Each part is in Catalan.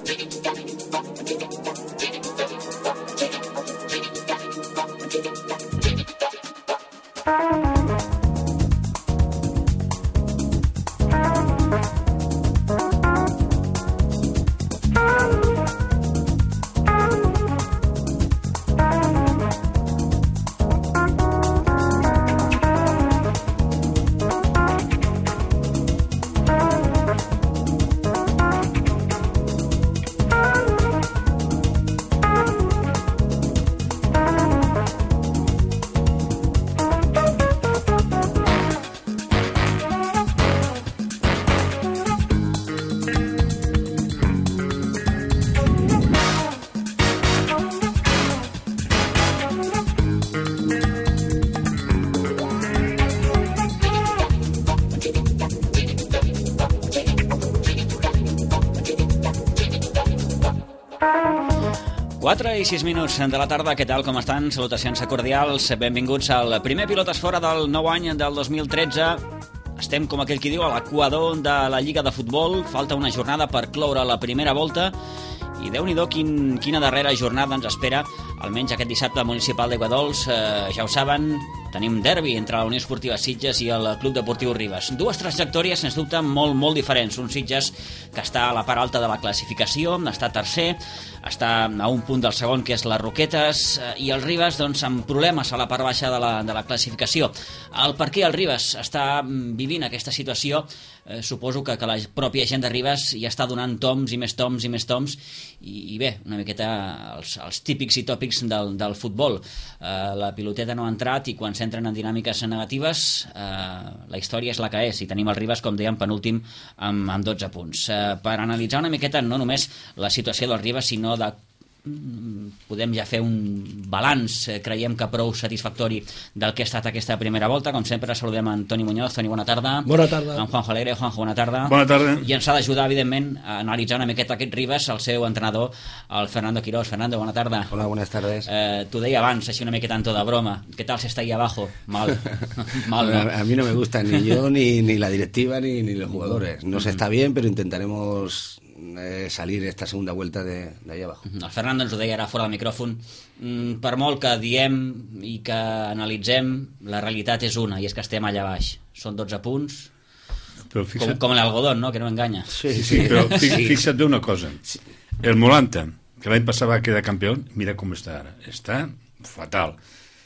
4 i 6 minuts de la tarda, què tal, com estan? Salutacions cordials, benvinguts al primer Pilotes Fora del nou any del 2013. Estem, com aquell qui diu, a l'equador de la Lliga de Futbol. Falta una jornada per cloure la primera volta i Déu-n'hi-do quina darrera jornada ens espera, almenys aquest dissabte al Municipal d'Aiguadols. Ja ho saben, tenim derbi entre la Unió Esportiva Sitges i el Club Deportiu Ribes. Dues trajectòries, sens dubte, molt diferents. Un Sitges que està a la part alta de la classificació, està tercer, està a un punt del segon, que és les Roquetes, i el Ribes, doncs, amb problemes a la part baixa de la classificació. El per què el Ribes està vivint aquesta situació, suposo que la pròpia gent de Ribes ja està donant toms i més toms, i bé, una miqueta els típics i tòpics del futbol. La piloteta no ha entrat i quan s'entren en dinàmiques negatives la història és la que és, i tenim el Ribes, com dèiem, penúltim amb 12 punts. Per analitzar una miqueta no només la situació del Ribes, sinó podem ja fer un balanç, creiem que prou satisfactori del que ha estat aquesta primera volta. Com sempre saludem en Toni Muñoz. Toni, bona tarda. Bona tarda. En Juanjo Alegre. Juanjo, bona tarda. Bona tarda. I ens ha d'ajudar, evidentment, a analitzar una miqueta aquest Ribes, el seu entrenador, el Fernando Quirós. Fernando, bona tarda. Hola, buenas tardes. T'ho deia abans, així una miqueta en to de broma. ¿Qué tal se está ahí abajo? Mal. Mal, bueno, ¿no? A mí no me gusta ni yo, ni la directiva, ni los jugadores. No se está bien, pero intentaremos salir esta segunda vuelta de ahí abajo. El Fernando ens ho deia ara fora del micròfon. Per molt que diem i que analitzem, la realitat és una, i és que estem allà baix. Són 12 punts, però fixa't... com l'algodón, no?, que no enganya. Sí, però fixa't bé una cosa. El Molanta, que l'any passat va quedar campió, mira com està ara. Està fatal.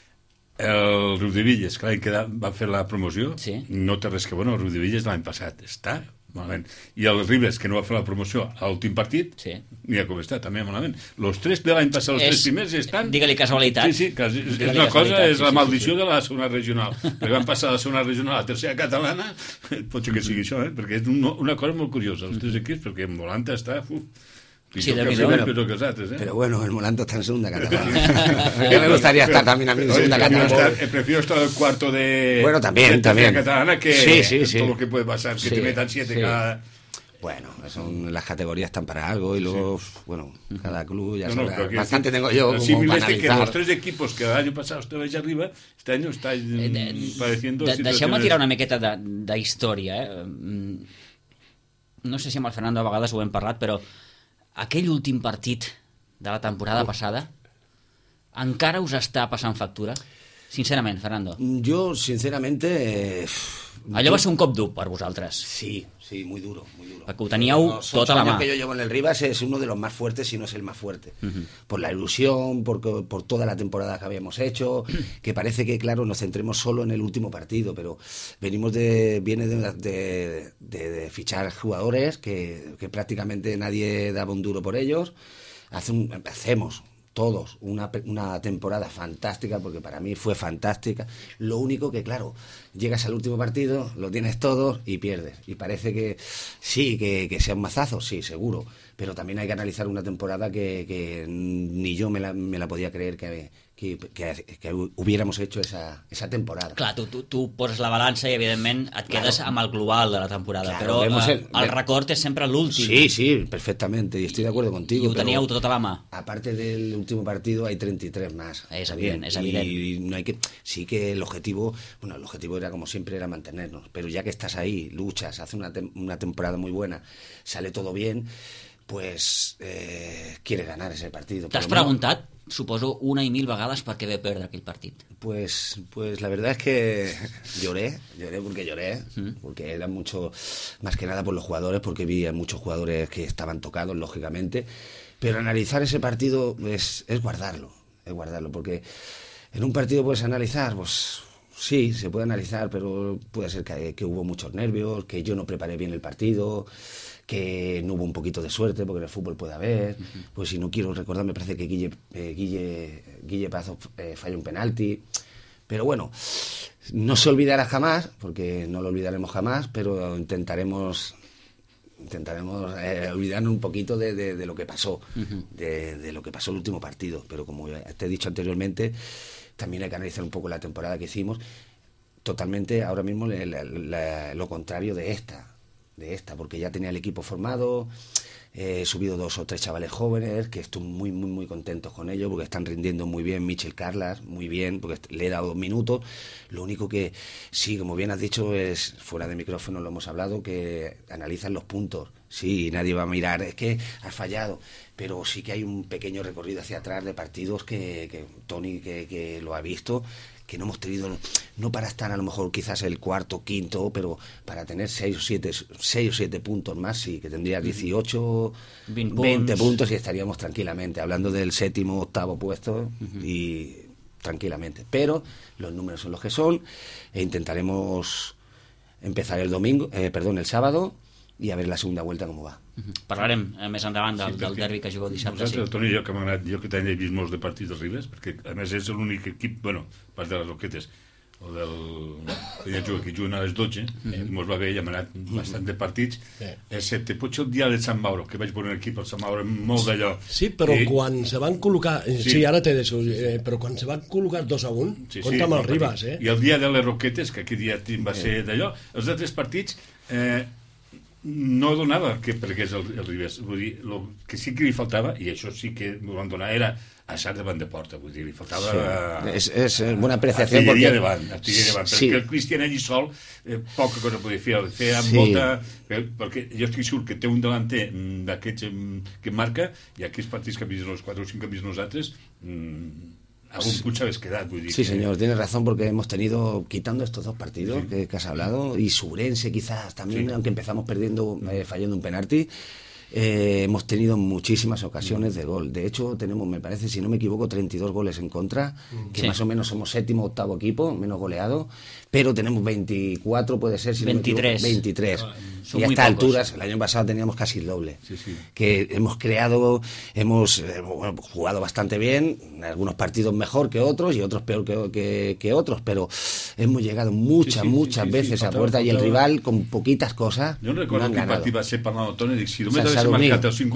El Riudevilles, que l'any va fer la promoció, sí, no té res que bueno. El Riudevilles l'any passat està malament. I el Ribes, que no va fer la promoció a l'últim partit, sí, mira com està, també malament. Los tres de l'any passat, els tres primers estan... Digue-li casualitat. Sí, és una cosa, és la maldició de la segona regional. Perquè van passar de la segona regional a la tercera catalana, pot ser que sigui això, perquè és una cosa molt curiosa, els tres equips, perquè Molanta està... Sí, pero bueno, el Molanta está en segunda catalana. Yo me gustaría estar también a mí en segunda catalana. Prefiero estar el cuarto de... Bueno, también. catalana que sí. todo lo que puede pasar, que te metan 7 cada... Bueno, las categorías están para algo y luego, bueno, cada club ya sabe. Bastante tengo yo como para analizar. Que los tres equipos que el año pasado estuvais arriba, este año estáis padeciendo... Deixeu-me tirar una miqueta d'història, No sé si amb el Fernando a vegades ho hem parlat, però aquell últim partit de la temporada passada encara us està passant factura? Sincerament, Fernando. Yo, sinceramente... Allò va ser un cop dur per vosaltres. Sí, muy duro. Perquè ho teníeu tota la mà. El que yo llevo en el Ribas es uno de los más fuertes, si no es el más fuerte. Por la ilusión, por toda la temporada que habíamos hecho, que parece que, claro, nos centremos solo en el último partido, pero viene de fichar jugadores que prácticamente nadie daba un duro por ellos. Hacemos todos una temporada fantástica, porque para mí fue fantástica. Lo único que, claro, llegas al último partido, lo tienes todo y pierdes. Y parece que sí, que sea un mazazo, sí, seguro. Pero también hay que analizar una temporada que ni yo me la podía creer que hubiéramos hecho esa temporada. Clar, tu poses la balança i, evidentment, et quedes amb el global de la temporada, claro, però el record és sempre l'últim. Sí, perfectamente, y estoy de acuerdo contigo. I ho teníeu tota la mà. Aparte del último partido hay 33 más. Es evidente. Y no hay que... Sí que el objetivo era, como siempre, era mantenernos, pero ya que estás ahí, luchas, haces una temporada muy buena, sale todo bien, pues quiere ganar ese partido. T'has preguntat, suposo, una i mil vegades per què ve perdre aquell partit? Pues la verdad es que lloré porque era mucho, más que nada por los jugadores, porque vi a muchos jugadores que estaban tocados, lógicamente, pero analizar ese partido es guardarlo, porque en un partido puedes analizar, pues sí, se puede analizar, pero puede ser que hubo muchos nervios, que yo no preparé bien el partido, que no hubo un poquito de suerte, porque en el fútbol puede haber. Pues si no quiero recordar, me parece que Guille Pazo falló un penalti. Pero bueno, no se olvidará jamás, porque no lo olvidaremos jamás, pero intentaremos olvidarnos un poquito de lo que pasó, de lo que pasó el último partido. Pero como te he dicho anteriormente, también hay que analizar un poco la temporada que hicimos. Totalmente, ahora mismo, lo contrario de esta, porque ya tenía el equipo formado, he subido 2 o 3 chavales jóvenes, que estoy muy, muy, muy contentos con ellos, porque están rindiendo muy bien. Michel Carlas, muy bien, porque le he dado 2 minutos. Lo único que, sí, como bien has dicho, es, fuera de micrófono lo hemos hablado, que analizan los puntos. Sí, nadie va a mirar, es que has fallado, pero sí que hay un pequeño recorrido hacia atrás de partidos que Tony que lo ha visto, que no hemos tenido, no para estar a lo mejor quizás el cuarto, quinto, pero para tener 6 o 7 puntos más, sí, que tendría 18, 20 puntos y estaríamos tranquilamente, hablando del 7º, 8º puesto, y tranquilamente. Pero los números son los que son, e intentaremos empezar el sábado, i a veure la segunda vuelta com va. Parlarem més endavant del derbi que jugueu dissabte. Nosaltres, el Toni i jo, que m'ha anat, jo que també he vist molts de partits dels Ribes, perquè a més és l'únic equip, bueno, a part de les Roquetes, o del que juguen a les 12, mos va bé, ja m'ha anat bastant de partits, excepte potser el dia de Sant Mauro, que vaig veure un equip al Sant Mauro molt d'allò. Sí, però quan se van col·locar, sí, ara t'he deixat, però quan se van col·locar 2-1, compta amb els Ribes, I el dia de les Roquetes, que aquell dia va ser d'allò, els altres partits no donava que pergués el Ribes, vull dir, el que sí que li faltava, i això sí que m'ho van donar, era assar davant de porta, vull dir, li faltava és una apreciació artilleria davant, perquè el Cristian allí sol poca cosa podia fer amb molta, perquè jo estic segur que té un delanter d'aquests que marca, i aquests partits que hem vist els 4 o 5 que hem vist nosaltres, algún pucha habéis quedado. Sí, señor, tienes razón, porque hemos tenido, quitando estos 2 partidos que has hablado, y Subrense quizás también, aunque empezamos perdiendo, fallando un penalti, hemos tenido muchísimas ocasiones de gol. De hecho, tenemos, me parece, si no me equivoco, 32 goles en contra, que más o menos somos 7º, 8º equipo, menos goleado, pero tenemos 24, puede ser, si 23. No me equivoco, 23. Y a estas alturas, el año pasado teníamos casi el doble. Que hemos creado, hemos jugado bastante bien, algunos partidos mejor que otros y otros peor que otros, pero hemos llegado muchas veces a puerta y el rival, con poquitas cosas, no recuerdo qué partido va a ser para Toni, si no me Sant Sadurní,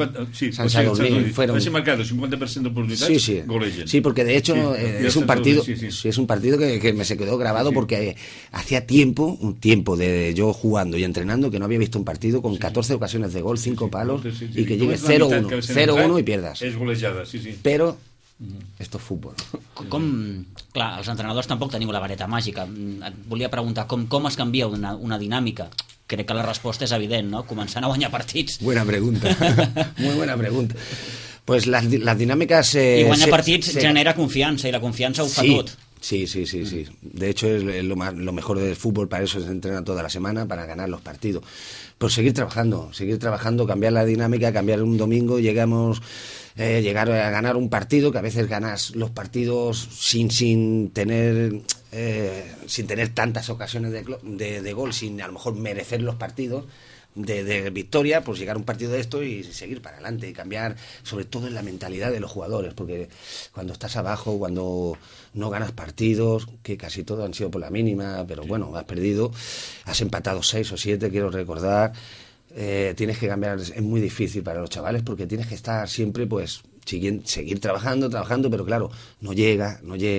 va ser marcado el 50% de oportunidades, golegen. Sí, porque de hecho es un partido, es un partido que me se quedó grabado porque hacía un tiempo de yo jugando y entrenando que no había visto un partido con 14 ocasiones de gol, 5 palos, y que llegue 0-1 i pierdes. És golejada, sí. Però esto és futbol. Clar, els entrenadors tampoc teniu la vareta màgica. Et volia preguntar com es canvia una dinàmica. Crec que la resposta és evident, ¿no? Començant a guanyar partits. Buena pregunta, muy buena pregunta. Pues las dinámicas... I guanyar partits genera confiança, i la confiança ho fa tot. Sí. De hecho, es lo mejor del fútbol, para eso se entrena toda la semana, para ganar los partidos. Pues seguir trabajando, cambiar la dinámica, cambiar un domingo, llegar a ganar un partido, que a veces ganas los partidos sin tener tantas ocasiones de gol, sin a lo mejor merecer los partidos de victoria, pues llegar a un partido de esto y seguir para adelante y cambiar sobre todo en la mentalidad de los jugadores, porque cuando estás abajo, cuando no ganas partidos, que casi todos han sido por la mínima, pero bueno, has perdido, has empatado 6 o 7, quiero recordar, tienes que cambiar, es muy difícil para los chavales porque tienes que estar siempre pues seguir trabajando, pero claro, no llega,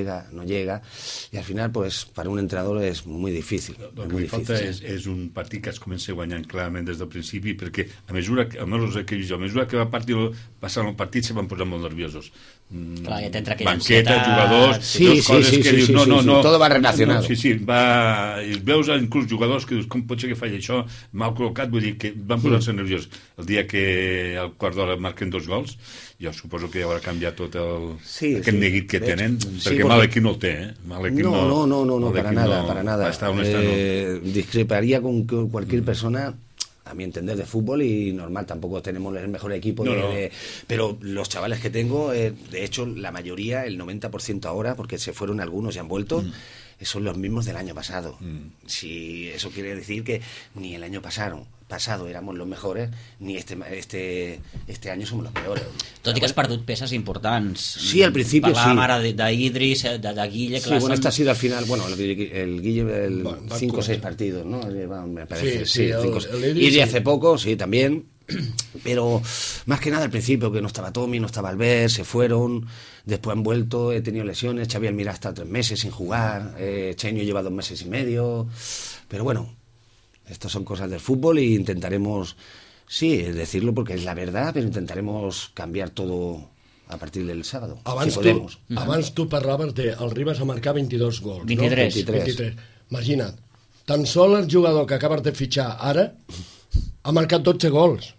y al final, pues, para un entrenador és molt difícil. El que li falta és un partit que es comença guanyant clarament des del principi, perquè a mesura que va passant el partit se van posar molt nerviosos. Clar, ja t'entra aquella banqueta, ansietat, jugadors, coses que dius, no, tot va relacionat. I veus inclús jugadors que dius, com pot ser que falli això, mal col·locat, vull dir que van posar-se nerviosos. El dia que al quart d'hora marquen 2 gols, jo suposo que ja haurà canviat tot aquest neguit que tenen, perquè mal equip no el té, Mal equip no, para nada. Discreparía con cualquier persona, a mi entender, de fútbol, y normal, tampoco tenemos el mejor equipo, pero los chavales que tengo, de hecho, la mayoría, el 90% ahora, porque se fueron algunos y han vuelto, son los mismos del año pasado. Si eso quiere decir que ni el año pasado éramos los mejores, ni este año somos los peores. Tot i que has perdut peces importants. Sí, al principio sí. Parlàvem ara d'Idris, de Guille... Sí, bueno, este ha sido al final, bueno, el Guille, 5 o 6 partidos, ¿no? Me parece. Sí, 5 o 6. Idris hace poco, sí, también. Pero más que nada al principio, que no estaba Tommy, no estaba Albert, se fueron, después han vuelto, he tenido lesiones, Xavi Almirá está 3 meses sin jugar, Cheño lleva 2 meses y medio, pero bueno, estas son cosas del fútbol y intentaremos, sí, decirlo porque es la verdad, pero intentaremos cambiar todo a partir del sábado, si podemos. Abans tu parlaves de el Ribas a marcar 22 gols, 23. Imagina't, tan sol el jugador que acabes de fitxar ara ha marcat 12 gols.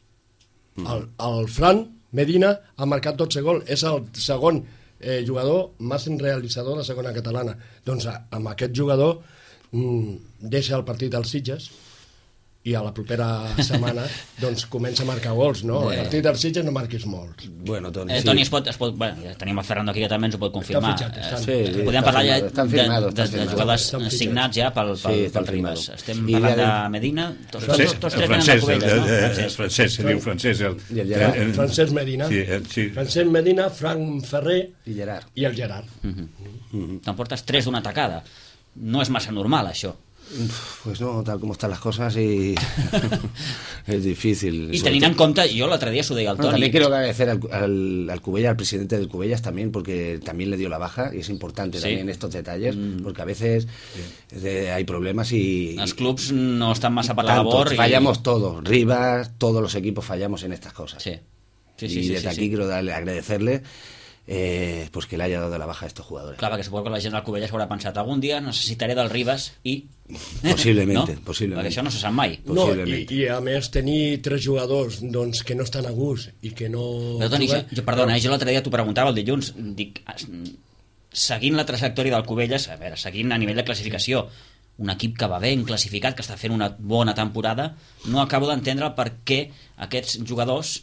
El Fran Medina ha marcat 12 gols. És el segon jugador més realitzador de la segona catalana. Doncs amb aquest jugador deixa el partit als Sitges i a la propera setmana doncs comença a marcar gols, no? A partir dels Sitges no marquis molts. Bueno, Toni, Toni, es pot, ja tenim el Fernando aquí que també ens ho pot confirmar. Podem parlar ja de jugadors signats ja pel Ribas. Estem parlant de Medina, tots tres venen de Cubelles, no? Francesc, se diu Francesc. Francesc Medina, Francesc Medina, Frank Ferrer i el Gerard. T'emportes 3 d'una tacada. No és massa normal, això. Pues no, tal como están las cosas y es difícil. Y teniendo en cuenta, yo el otro día su de al Toni. También quiero agradecer al Cubella, al presidente del Cubellas también, porque también le dio la baja y es importante también estos detalles, porque a veces hay problemas y... Los clubs no están más a la labor. Fallamos todos, Ribas, todos los equipos fallamos en estas cosas. Sí. Y desde aquí quiero agradecerle pues que le haya dado la baja a estos jugadores. Clar, perquè suposo que la gent del Cubelles haurà pensat algun dia necessitaré del Ribas i... Posiblemente. Perquè això no se sap mai. No, i a més tenir 3 jugadors doncs, que no estan a gust i que no... Però Toni, perdona, jo l'altre dia t'ho preguntava el dilluns, dic, seguint la trajectòria del Cubelles, a veure, seguint a nivell de classificació, un equip que va ben classificat, que està fent una bona temporada, no acabo d'entendre per què aquests jugadors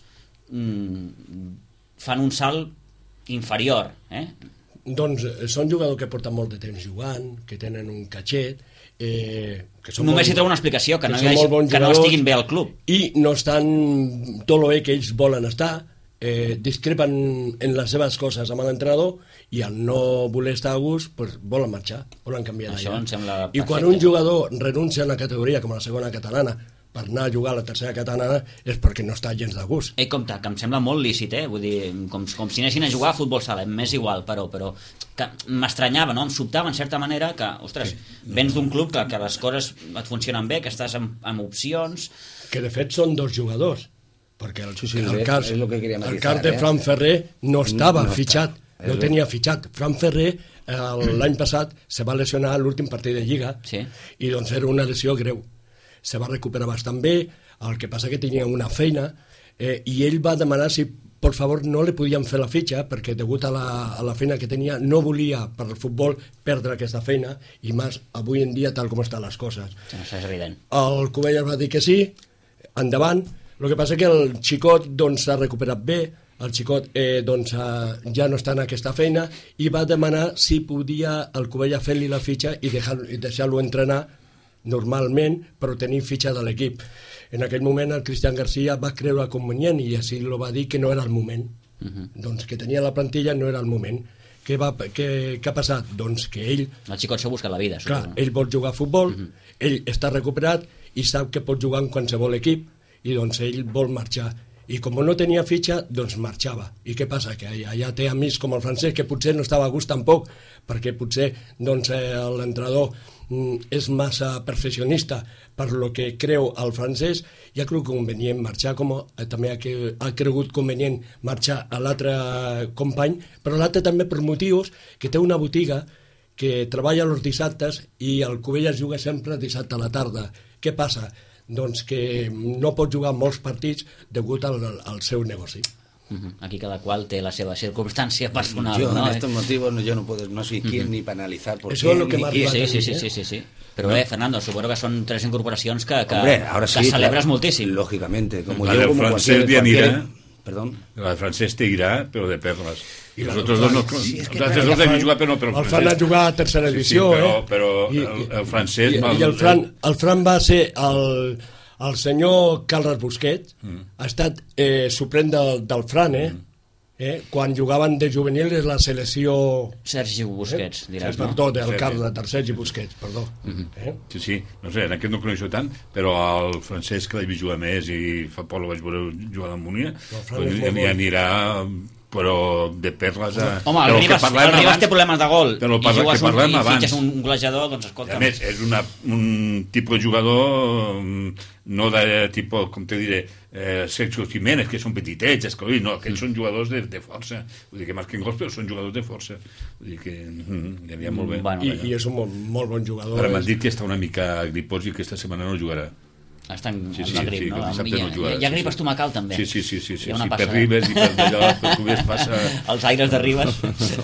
fan un salt inferior, Doncs són jugadors que porten molt de temps jugant, que tenen un catxet, que són només hi trobo una explicació, que no estiguin bé al club i no estan tot el bé que ells volen estar, discrepen en les seves coses amb l'entrenador i al no voler estar a gust pues, volen marxar, volen canviar d'allà. I quan un jugador renuncia a una categoria com la segona catalana per anar a jugar a la tercera catalana és perquè no està gens de gust. Compte, que em sembla molt lícit, vull dir, com si anessin a jugar a futbol sala, m'és igual, però que m'estranyava, no? Em sobtava en certa manera que, ostres, vens d'un club que les coses et funcionen bé, que estàs amb opcions... Que de fet són 2 jugadors, perquè el cas de Fran Ferrer no estava fitxat, no tenia fitxat. Fran Ferrer l'any passat se va lesionar a l'últim partit de Lliga i doncs era una lesió greu. Se va recuperar bastant bé, el que passa que tenia una feina i ell va demanar si per favor no li podien fer la fitxa perquè degut a la feina que tenia no volia per al futbol perdre aquesta feina i més avui en dia tal com estan les coses. Això és evident. El Cubelles va dir que sí, endavant. El que passa que el xicot doncs s'ha recuperat bé, el xicot doncs, ja no està en aquesta feina i va demanar si podia el Cubelles fer-li la fitxa i deixar-lo entrenar normalment, però tenir fitxa de l'equip. En aquell moment el Cristian García va creure convenient i així lo va dir que no era el moment. Doncs que tenia la plantilla no era el moment. Què ha passat? Doncs que ell... El xicot s'ha buscat la vida. Clar, ell vol jugar a futbol, ell està recuperat i sap que pot jugar en qualsevol equip i doncs ell vol marxar. i com no tenia fitxa, doncs marxava. I què passa? Que allà té amics com el francès, que potser no estava a gust tampoc, perquè potser doncs, l'entrenador és massa perfeccionista per lo que creu el francès, i ha cregut convenient marxar, com també ha cregut convenient marxar a l'altre company, però l'altre també per motius que té una botiga que treballa els dissabtes i el Cubelles juga sempre dissabte a la tarda. Què passa? Doncs que no pot jugar molts partits degut al seu negoci. Aquí cada cual té la seva circunstància personal. Yo en estos motivos no soy quien ni para analizar por Eso es lo que más sí. Pero Fernando, supongo que son 3 incorporacions que ahora sí, celebres moltíssim. Lógicamente, como la yo, del como francés cualquier... Perdón. La del francès te irà, però de perles. I els altres dos no... Els altres dos hem jugat, però no per el francès. El Fran ha jugat a tercera divisió, però el francès... I el Fran va ser el senyor Carles Busquets, ha estat suplent del Fran, quan jugaven de juvenil és la selecció... Sergi Busquets, diràs, no? Perdó, del Carles, Sergi Busquets, perdó. Sí, no sé, en aquest no coneixo tant, però el francès que l'he vist jugar més i fa poc el vaig veure jugar a la Múnia, i anirà... però de perles a... Home, el Ribas té problemes de gol però i jugues i fitxes un golejador, doncs escolta... A més, és un tipus de jugador no de tipus, com te diré, Sergio Jiménez, que són petitets, no, aquells són jugadors de força, vull dir que marquen gols, però són jugadors de força, vull dir que aniria molt bé. I és un molt bon jugador. Però m'han dit que està una mica gripós i que aquesta setmana no jugarà. Està amb la grip, no? Hi ha grip estomacal, també. Sí. Per Ribes i per allò, per Cubelles passa... Els aires de Ribes.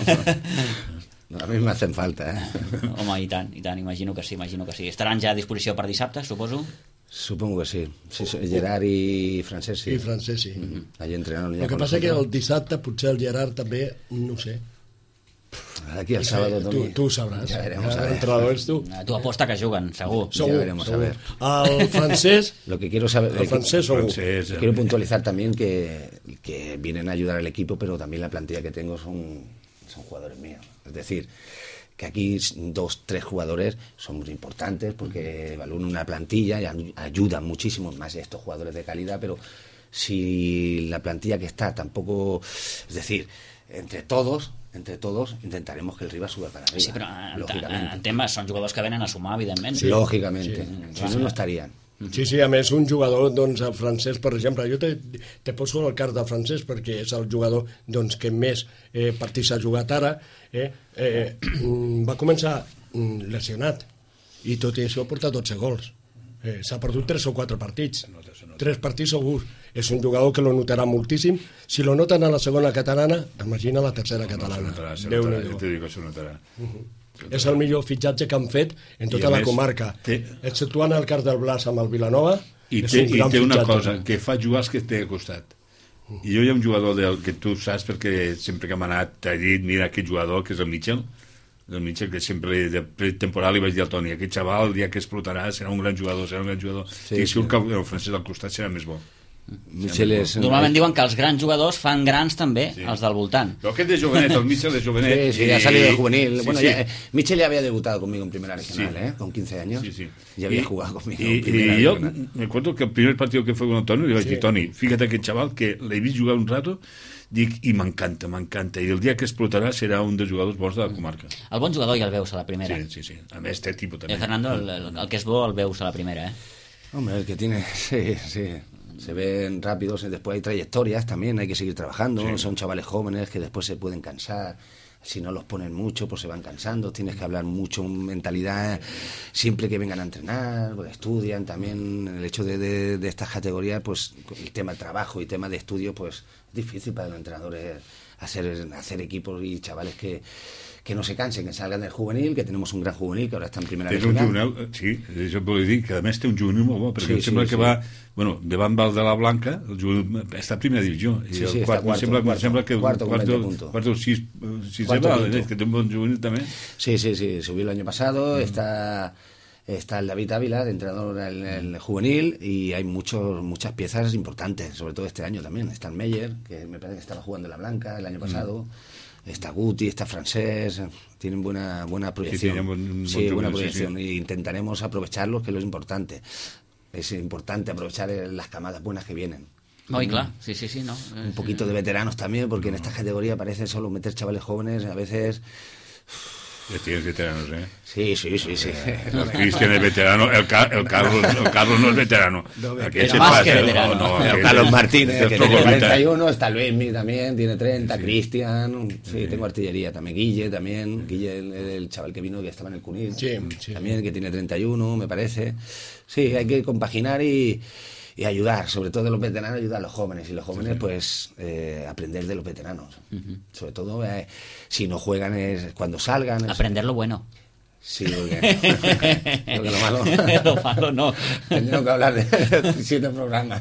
A mi m'hacen falta, Home, i tant, imagino que sí. Estaran ja a disposició per dissabte, suposo? Supongo que sí. Gerard i Francesc, sí. I Francesc, sí. Allí entrenaron ya. El que passa que el dissabte potser el Gerard també, no sé. Aquí el sábado también. Tú sabrás. Ya veremos a ver. Entrenador eres tú. Tu aposta que juguen, segur. Ya veremos a ver. Al francés... Lo que quiero saber... El francés quiero puntualizar también que vienen a ayudar al equipo, pero también la plantilla que tengo son jugadores míos. Es decir, que aquí 2, 3 jugadores son muy importantes porque evalúan una plantilla y ayudan muchísimo más a estos jugadores de calidad, pero si la plantilla que está tampoco... Es decir, entre todos intentaremos que el Ribas suba para arriba. Sí, però en temes són jugadors que venen a sumar, evidentment. Sí, lògicament. Si no estarien. Sí, a més, un jugador, doncs, el francès, per exemple, jo te poso el cas del francès perquè és el jugador doncs, que més partits ha jugat ara, va començar lesionat i tot i això ha portat 12 gols. S'ha perdut 3 o 4 partits. 3 partits segurs. És un jugador que lo notarà moltíssim. Si lo noten a la segona catalana, imagina la tercera catalana. Déu-n'hi-do. És el millor fitxatge que han fet en tota la comarca, exceptuant el cas del Blas amb el Vilanova. I té una cosa, que fa jugar els que té al costat. I jo hi ha un jugador que tu saps perquè sempre que m'ha anat t'ha dit, mira aquest jugador que és el Mitchell, que sempre de temporal li vaig dir al Toni, aquest xaval el dia que explotarà serà un gran jugador, i segur que el francès al costat serà més bo. Normalment diuen que els grans jugadors fan grans també, els del voltant. Però aquest de jovenet, el Mitchell de jovenet... Sí, ha salido de juvenil. Bueno, Mitchell ya había debutado conmigo en primera regional, con 15 años. Ya había jugado conmigo en primera regional. Y yo me acuerdo que el primer partido que fue con Antonio, le vaig dir, Toni, fíjate aquest xaval que l'he vist jugar un rato, dic, i m'encanta, i el dia que explotarà serà un dels jugadors bons de la comarca. El bon jugador ja el veus a la primera. Sí. A més, té tipus també. Fernando, el que és bo el veus a la primera, Hombre, el que tiene... Sí. Se ven rápidos, después hay trayectorias también, hay que seguir trabajando, son chavales jóvenes que después se pueden cansar, si no los ponen mucho pues se van cansando, tienes que hablar mucho mentalidad, siempre que vengan a entrenar, pues estudian también, el hecho de estas categorías, pues el tema del trabajo y tema de estudio, pues es difícil para los entrenadores hacer equipos y chavales que no se cansen, que salgan del juvenil, que tenemos un gran juvenil que ahora está en primera regional. Sí, això volia dir que a més té un juvenil molt bo, perquè sembla que va, bueno, davant Val de la Blanca, el juvenil està a primera divisió, i el quart, sembla que cuarto con 20 puntos. Cuarto, que té un bon juvenil també. Sí, subió el año pasado, está el David Ávila, de entrenador en el juvenil, y hay muchas piezas importantes, sobre todo este año también. Está el Meyer, que me parece que estaba jugando en la Blanca el año pasado. Está Guti, está Francés, tienen buena proyección. Sí, buena proyección. Y intentaremos aprovecharlos, que es lo importante. Es importante aprovechar las camadas buenas que vienen. Muy claro, sí, no. Un poquito de veteranos también, porque en esta categoría parece solo meter chavales jóvenes, a veces... Ya tienes veteranos, ¿eh? Sí. El Cristian es veterano, el Carlos no es veterano. Pero más que veterano. El Carlos Martínez, que tiene 41, está Luismi también, tiene 30, sí. Cristian, sí, tengo artillería también, Guille, el chaval que vino, que estaba en el Cunil, sí. También, que tiene 31, me parece. Sí, hay que compaginar y ayudar, sobre todo de los veteranos, ayudar a los jóvenes, y los jóvenes pues aprender de los veteranos, sobre todo si no juegan es cuando salgan. Aprender lo bueno. Sí, porque lo malo lo malo no. Tendríem que hablar de 7 programes.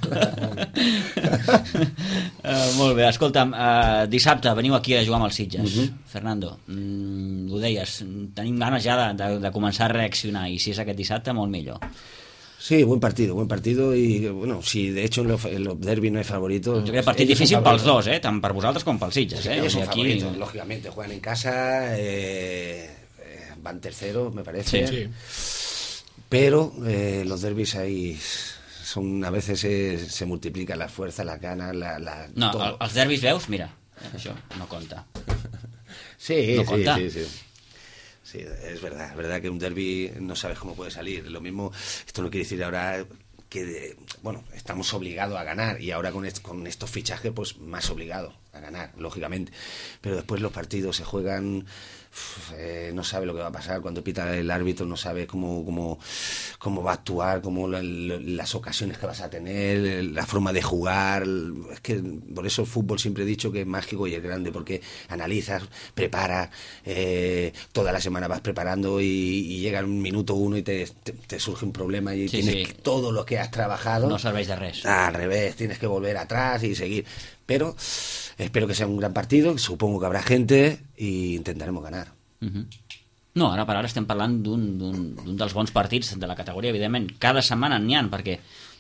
Molt bé, escolta'm, dissabte veniu aquí a jugar amb els Sitges. Fernando, ho deies, tenim ganes ja de començar a reaccionar, i si és aquest dissabte, molt millor. Sí, buen partido y bueno, si de hecho en los derbis no hay favoritos. Yo creo que partit difícil pels dos, tant per vosaltres com pels Sitges. Ellos son favoritos, lógicamente, juegan en casa, van terceros, me parece. Sí. Pero los derbis ahí son, a veces se multiplican las fuerzas, las ganas, no, todo. Els derbis, veus? Mira, això no compta. Sí, no compta. Sí. Sí, es verdad que un derbi no sabes cómo puede salir. Lo mismo, esto no quiere decir ahora que, estamos obligados a ganar, y ahora con estos fichajes, pues más obligados a ganar, lógicamente. Pero después los partidos se juegan, no sabe lo que va a pasar cuando pita el árbitro, no sabe cómo va a actuar, las ocasiones que vas a tener, la forma de jugar. Es que por eso el fútbol siempre he dicho que es mágico y es grande, porque analizas, preparas, toda la semana vas preparando y llega el minuto 1 y te surge un problema y tienes todo lo que has trabajado. No serveix de res. Al revés, tienes que volver atrás y seguir. Pero espero que sea un gran partido, supongo que habrá gente y intentaremos ganar. No, ara per ara estem parlant d'un dels bons partits de la categoria, evidentment. Cada setmana n'hi ha, perquè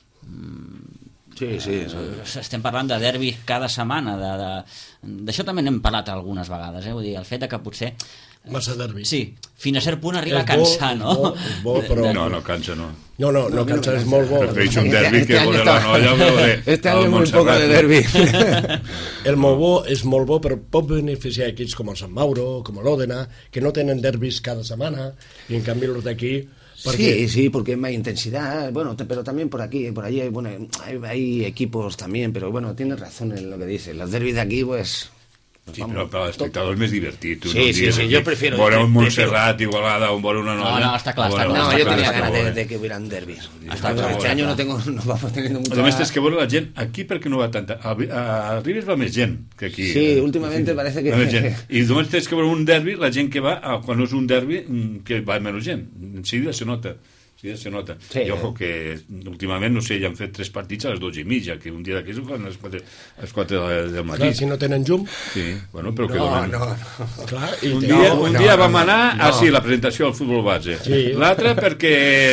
sí. Estem parlant de derbis cada setmana. D'això també n'hem parlat algunes vegades, Vull dir, el fet que potser... Massa derbi. Sí, fins a cert punt arriba a cansar, no? És bo, però... No cansa, no. No cansa, és molt bo. Prefereixo un derbi que voler la noia. Este año muy poco de derbi. El Mobó és molt bo, però pot beneficiar equips com el Sant Mauro, com l'Òdena, que no tenen derbis cada setmana, i en canvi los d'aquí... Sí, porque hay más intensidad, pero también por allí, hay equipos también, pero tienes razón en lo que dices, los derbis de aquí, pues... Sí, però per l'espectador és més divertit. Sí, jo prefiero... Veure un Montserrat, Igualada, o veure una noia... No, està clar. No, yo tenía ganas de que hubieran derbis. Este año no vamos teniendo mucho... Además, és que veure la gent aquí perquè no va tanta... A Ribes va més gent que aquí. Sí, últimamente parece que... I només tens que veure un derbi, la gent que va, quan no és un derbi, que va menys gent. Enseguida se nota. Se nota. Sí, I ojo que últimament, no sé, ja han fet 3 partits a les 12:30, que un dia d'aquí ho fan a les 4 del matí. Clar, si no tenen llum. Sí, però que No. Clar, un dia vam anar sí, la presentació al futbol base. Sí. L'altre perquè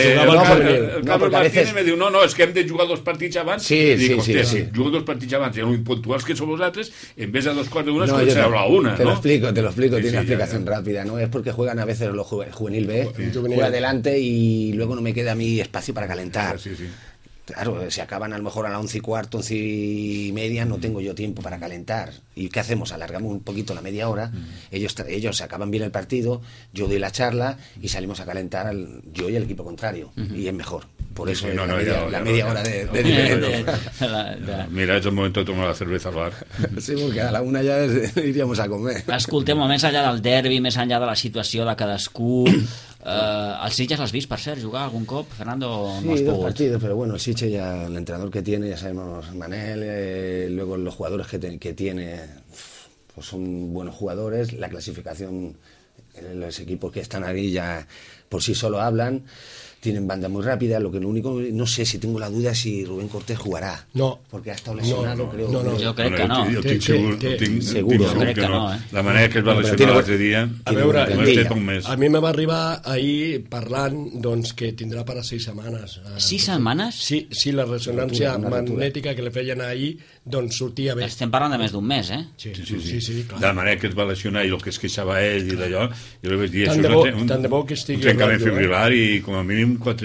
el Carlos Martínez me diu, no, és que hem de jugar 2 partits abans. Sí. Jugo 2 partits abans, i els puntuals que sou vosaltres, en vez de 2:15 es comença a hablar una, Te ¿no? lo explico, tiene una explicación rápida, ¿no? Es porque juegan a veces los juvenil B, juega adelante y luego no me queda a mí espacio para calentar. Sí. Claro, si acaban a lo mejor a las 11:15, 11:30, no tengo yo tiempo para calentar. ¿Y qué hacemos? Alargamos un poquito la media hora, ellos acaban bien el partido, yo doy la charla y salimos a calentar yo y el equipo contrario, y es mejor. Por eso la media hora de diferencia. Mira, és el moment de tomar la cerveza al bar. Sí, porque a la 1 ja iríamos a comer. Escolteu, més enllà del derbi, més enllà de la situació de cadascú, els Sitges l'has vist, per cert, jugar algun cop, Fernando? No has Sí, 2 pogut. partidos, pero bueno, el Sitges ya, el entrenador que tiene, ya sabemos, Manel, luego los jugadores que tiene, pues son buenos jugadores, la clasificación, los equipos que están ahí ya por sí solo hablan, tienen banda muy rápida, lo único, no sé si tengo la duda si Rubén Cortés jugarà. No. Porque ha estado lesionado, creo. No. Jo crec que no. Jo tinc Seguro. segur Crec que no, La manera que es va lesionar l'altre dia... A veure, a mi me va arribar ahir parlant que tindrà per a 6 setmanes. 6 setmanes? Sí, la ressonància magnètica que li feien ahir sortia bé. Estem parlant de més d'un mes, Sí, clar. De la manera que es va lesionar i el que es queixava ell i d'allò, jo li vaig dir, Tant això de bo que un estigui trencament rotllo, fibrilar i com a mínim 4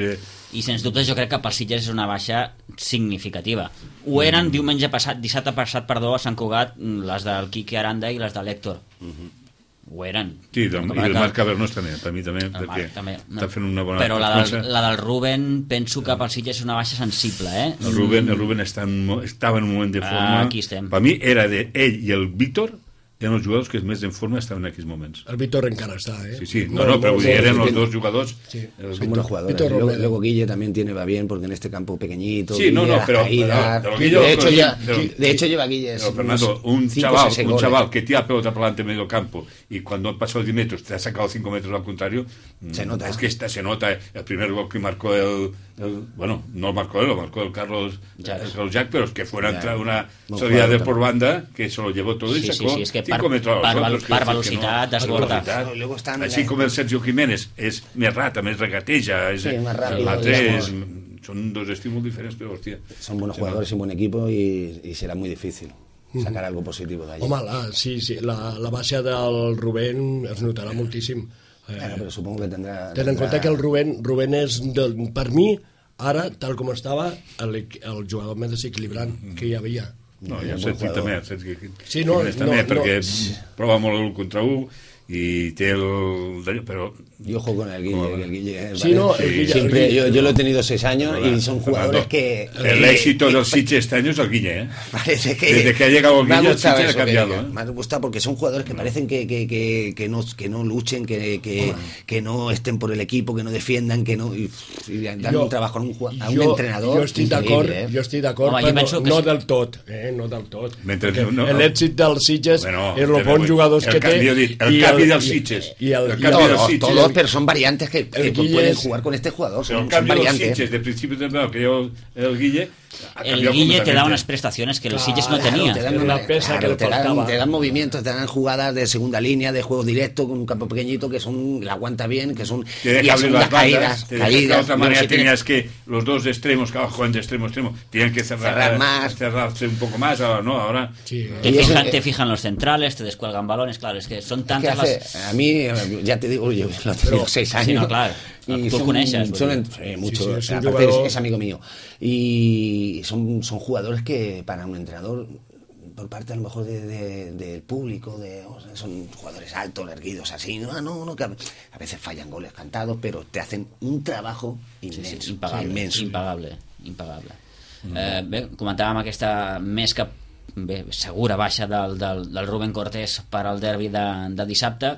i sens dubte jo crec que pel Sitges és una baixa significativa. Ho eren dissabte passat, a Sant Cugat, les del Quique Aranda i les de l'Héctor. Ho eren. Sí, i el Marc Cabernos també, per mi també, perquè està fent una bona... Però la del Rubén penso que pel Sitges és una baixa sensible, El Rubén estava en un moment de forma... Aquí estem. Per mi era ell i el Víctor eren els jugadors que més en forma estaven en aquells moments. El Víctor encara está, Sí, pero eran los dos jugadores. Sí. Son buenos jugadores. Luego Guille también va bien, porque en este campo pequeñito... Sí, pero... De hecho lleva Guille... Pero, Fernando, un chaval que tira pelota para adelante en medio campo y cuando ha pasado 10 metros te ha sacado 5 metros al contrario, se nota. Es que se nota. El primer gol que marcó bueno, no lo marcó él, lo marcó el Carlos Jack, pero es que fue una salida de por banda que se lo llevó todo y sacó 5 metros a los otros. Per velocitat, desborda. Així com el Sergio Jiménez és més rata, més regateja, son dos estilos diferentes, pero hostia. Son buenos jugadores y un buen equipo y será muy difícil sacar algo positivo de allí. Home, sí, la baixa del Rubén es notarà moltíssim. Però supongo que tendrà... Ten en compte que el Rubén és, per mi, ara, tal com estava, el jugador més desequilibrant que hi havia. No, ja Sergi també, sí, no, perquè prova molt l'1 contra 1 y té el... Pero... Yo juego con el Guille. Sí, no, el Guille, siempre, yo lo he tenido 6 años y son jugadores que... El éxito del Sitges este año es el Guille, Parece que... Desde que ha llegado el Guille, el Sitges ha cambiado. Me ha gustado porque son jugadores que parecen que no luchen, que no estén por el equipo, que no defiendan, que no... Y dan un trabajo a un entrenador. Jo estic d'acord, però no del tot. L'èxit del Sitges és els bons jugadors que té. El canvi del Sitges. Todos, pero son variantes que pueden jugar con este jugador. Son variantes. Sitges, de principio de temporada, que yo el Guille... El Guille te da unas prestaciones que el Sitges no tenía. Te dan movimientos, te dan jugadas de segunda línea, de juego directo, con un campo pequeñito, que son, la aguanta bien, que son... Te deja abrir las caídas. De otra manera tenías que los dos extremos, que juegan de extremo a extremo, tienen que cerrarse un poco más. Ahora sí. Te fijan los centrales, te descuelgan balones, claro, es que son tantas las... A mí, ya te digo, yo lo tengo 6 años. Sí, no, claro. Y tú coneixes. Mucho, es amigo mío. Y son jugadores que para un entrenador, por parte a lo mejor del público, son jugadores altos, erguidos, así, no, que a veces fallan goles cantados, pero te hacen un trabajo inmenso. Impagable. Bé, comentàvem aquesta més que segura baixa del Rubén Cortés per al derbi de dissabte.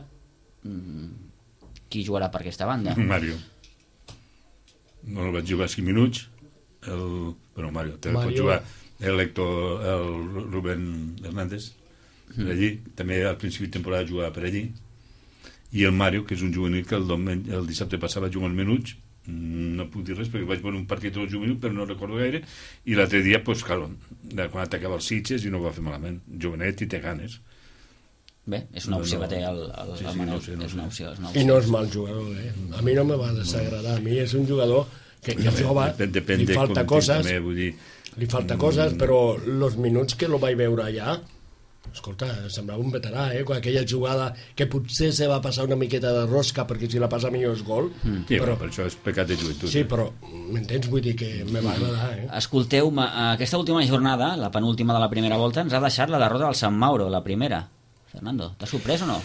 Qui jugarà per aquesta banda? Mario. No el vaig jugar 5 minuts. Mario. Pot jugar el Rubén Hernández per allí. També al principi de temporada jugava per allí. I el Mario, que és un juvenil que el dissabte passat va jugar uns minuts. No puc dir res perquè vaig veure un partit dels juvenils, però no recordo gaire. I l'altre dia, quan atacava els Sitges, i no ho va fer malament. Jovenet i té ganes. Bé, és una opció que té el Manol. És una opció. I no és mal jugador, A mi no me va desagradar. A mi és un jugador que jove, li falta coses, però els minuts que lo vaig veure allà, escolta, semblava un veterà, quan aquella jugada que potser se va passar una miqueta de rosca perquè si la passa millor és gol. Sí, però per això és pecat de joventut. Sí, però m'entens? Vull dir que me va agradar. Escolteu, aquesta última jornada, la penúltima de la primera volta, ens ha deixat la derrota del Sant Mauro, la primera. Fernando, ¿te ha sorpresa o no?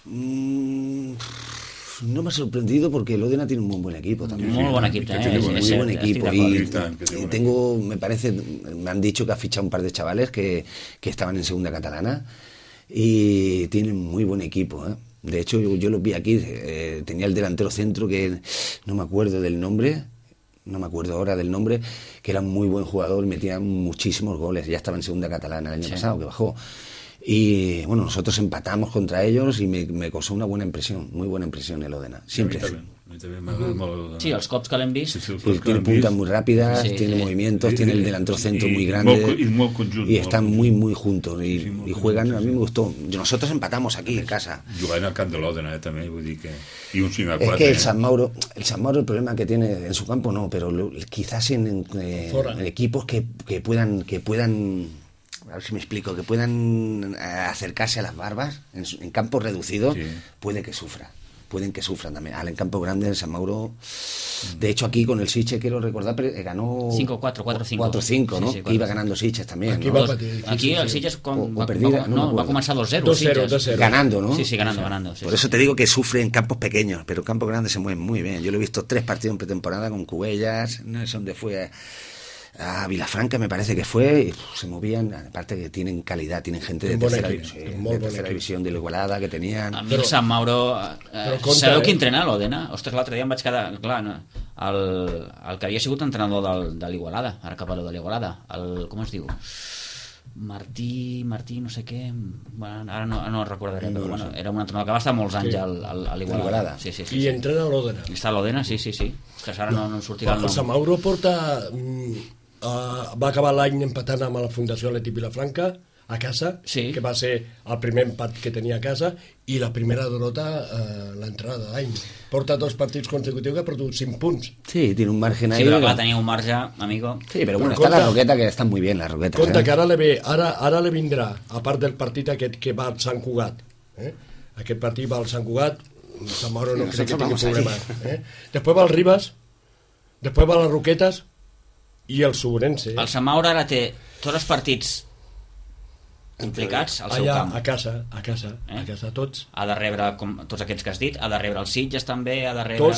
No me ha sorprendido porque el Odena tiene un muy buen equipo también. Muy buen equipo, muy buen equipo. Y me parece, me han dicho que ha fichado un par de chavales que estaban en segunda catalana y tienen muy buen equipo. De hecho, yo los vi aquí, tenía el delantero centro que no me acuerdo del nombre. No me acuerdo ahora del nombre, que era un muy buen jugador, metía muchísimos goles. Ya estaba en segunda catalana el año pasado, que bajó. Y bueno, nosotros empatamos contra ellos y me causó una buena impresión, muy buena impresión el Odena. Siempre. Sí, els cops que l'hem vist. Tiene puntas muy rápidas, tiene movimientos, tiene el delantero centro muy grande y están muy juntos y juegan, a mí me gustó. Nosotros empatamos aquí en casa. Jugar en el camp de l'Odena també, vull dir que... Y un 5-4. Es que el San Mauro, el problema que tiene en su campo no, pero quizás en equipos que puedan, a ver si me explico, que puedan acercarse a las barbas en campos reducidos, puede que sufra. pueden que sufran también. Al en Campo Grande, en San Mauro, de hecho aquí con el Sitges, quiero recordar, ganó 5-4, 4-5, ¿no? Sí, que iba ganando Sitges también, aquí, ¿no? Aquí el Sitges va a començar 2-0. 2-0. Ganando, ¿no? Sí, ganando. Por eso te digo que sufre en campos pequeños, pero en Campo Grande se mueven muy bien. Yo lo he visto 3 partidos en pretemporada con Cubellas, no sé dónde fue, a Vilafranca me parece que fue, y se movían, aparte que tienen calidad, tienen gente de tercera división de la Igualada que tenían. A mi el Sant Mauro, sabeu qui entrena l'Òdena? Ostres, l'altre dia em vaig quedar, clar, no, el que havia sigut entrenador de l'Igualada, ara cap a lo de l'Igualada, com es diu? Martí, no sé què, bueno, ara no recordaré, però bueno, era un entrenador que va estar molts anys a l'Igualada. Sí. I entrena a l'Òdena. Està a l'Òdena, sí. Ostres, ara no em sortirà el nom. El Sant Mauro va acabar l'any empatant amb la Fundació Atlètic Vilafranca a casa, que va ser el primer empat que tenia a casa, i la primera derrota l'entrada d'any. Porta 2 partits consecutius que ha perdut 5 punts. Sí, tiene un margen ahí. Sí, però clar, tenia un marge, amigo. Sí, però bueno, està la Roqueta, que estan muy bien, les Roquetes. Compte que ara le vindrà, a part del partit aquest que va al Sant Cugat. Aquest partit va al Sant Cugat, Sant Mauro no crec que tingui problemes. Després va al Ribas, després va a les Roquetes, i el Sobrense. El Sant Mauro ara té tots els partits implicats al seu camp. A casa, tots. Ha de rebre, com tots aquests que has dit, ha de rebre els Sitges també, ha de rebre...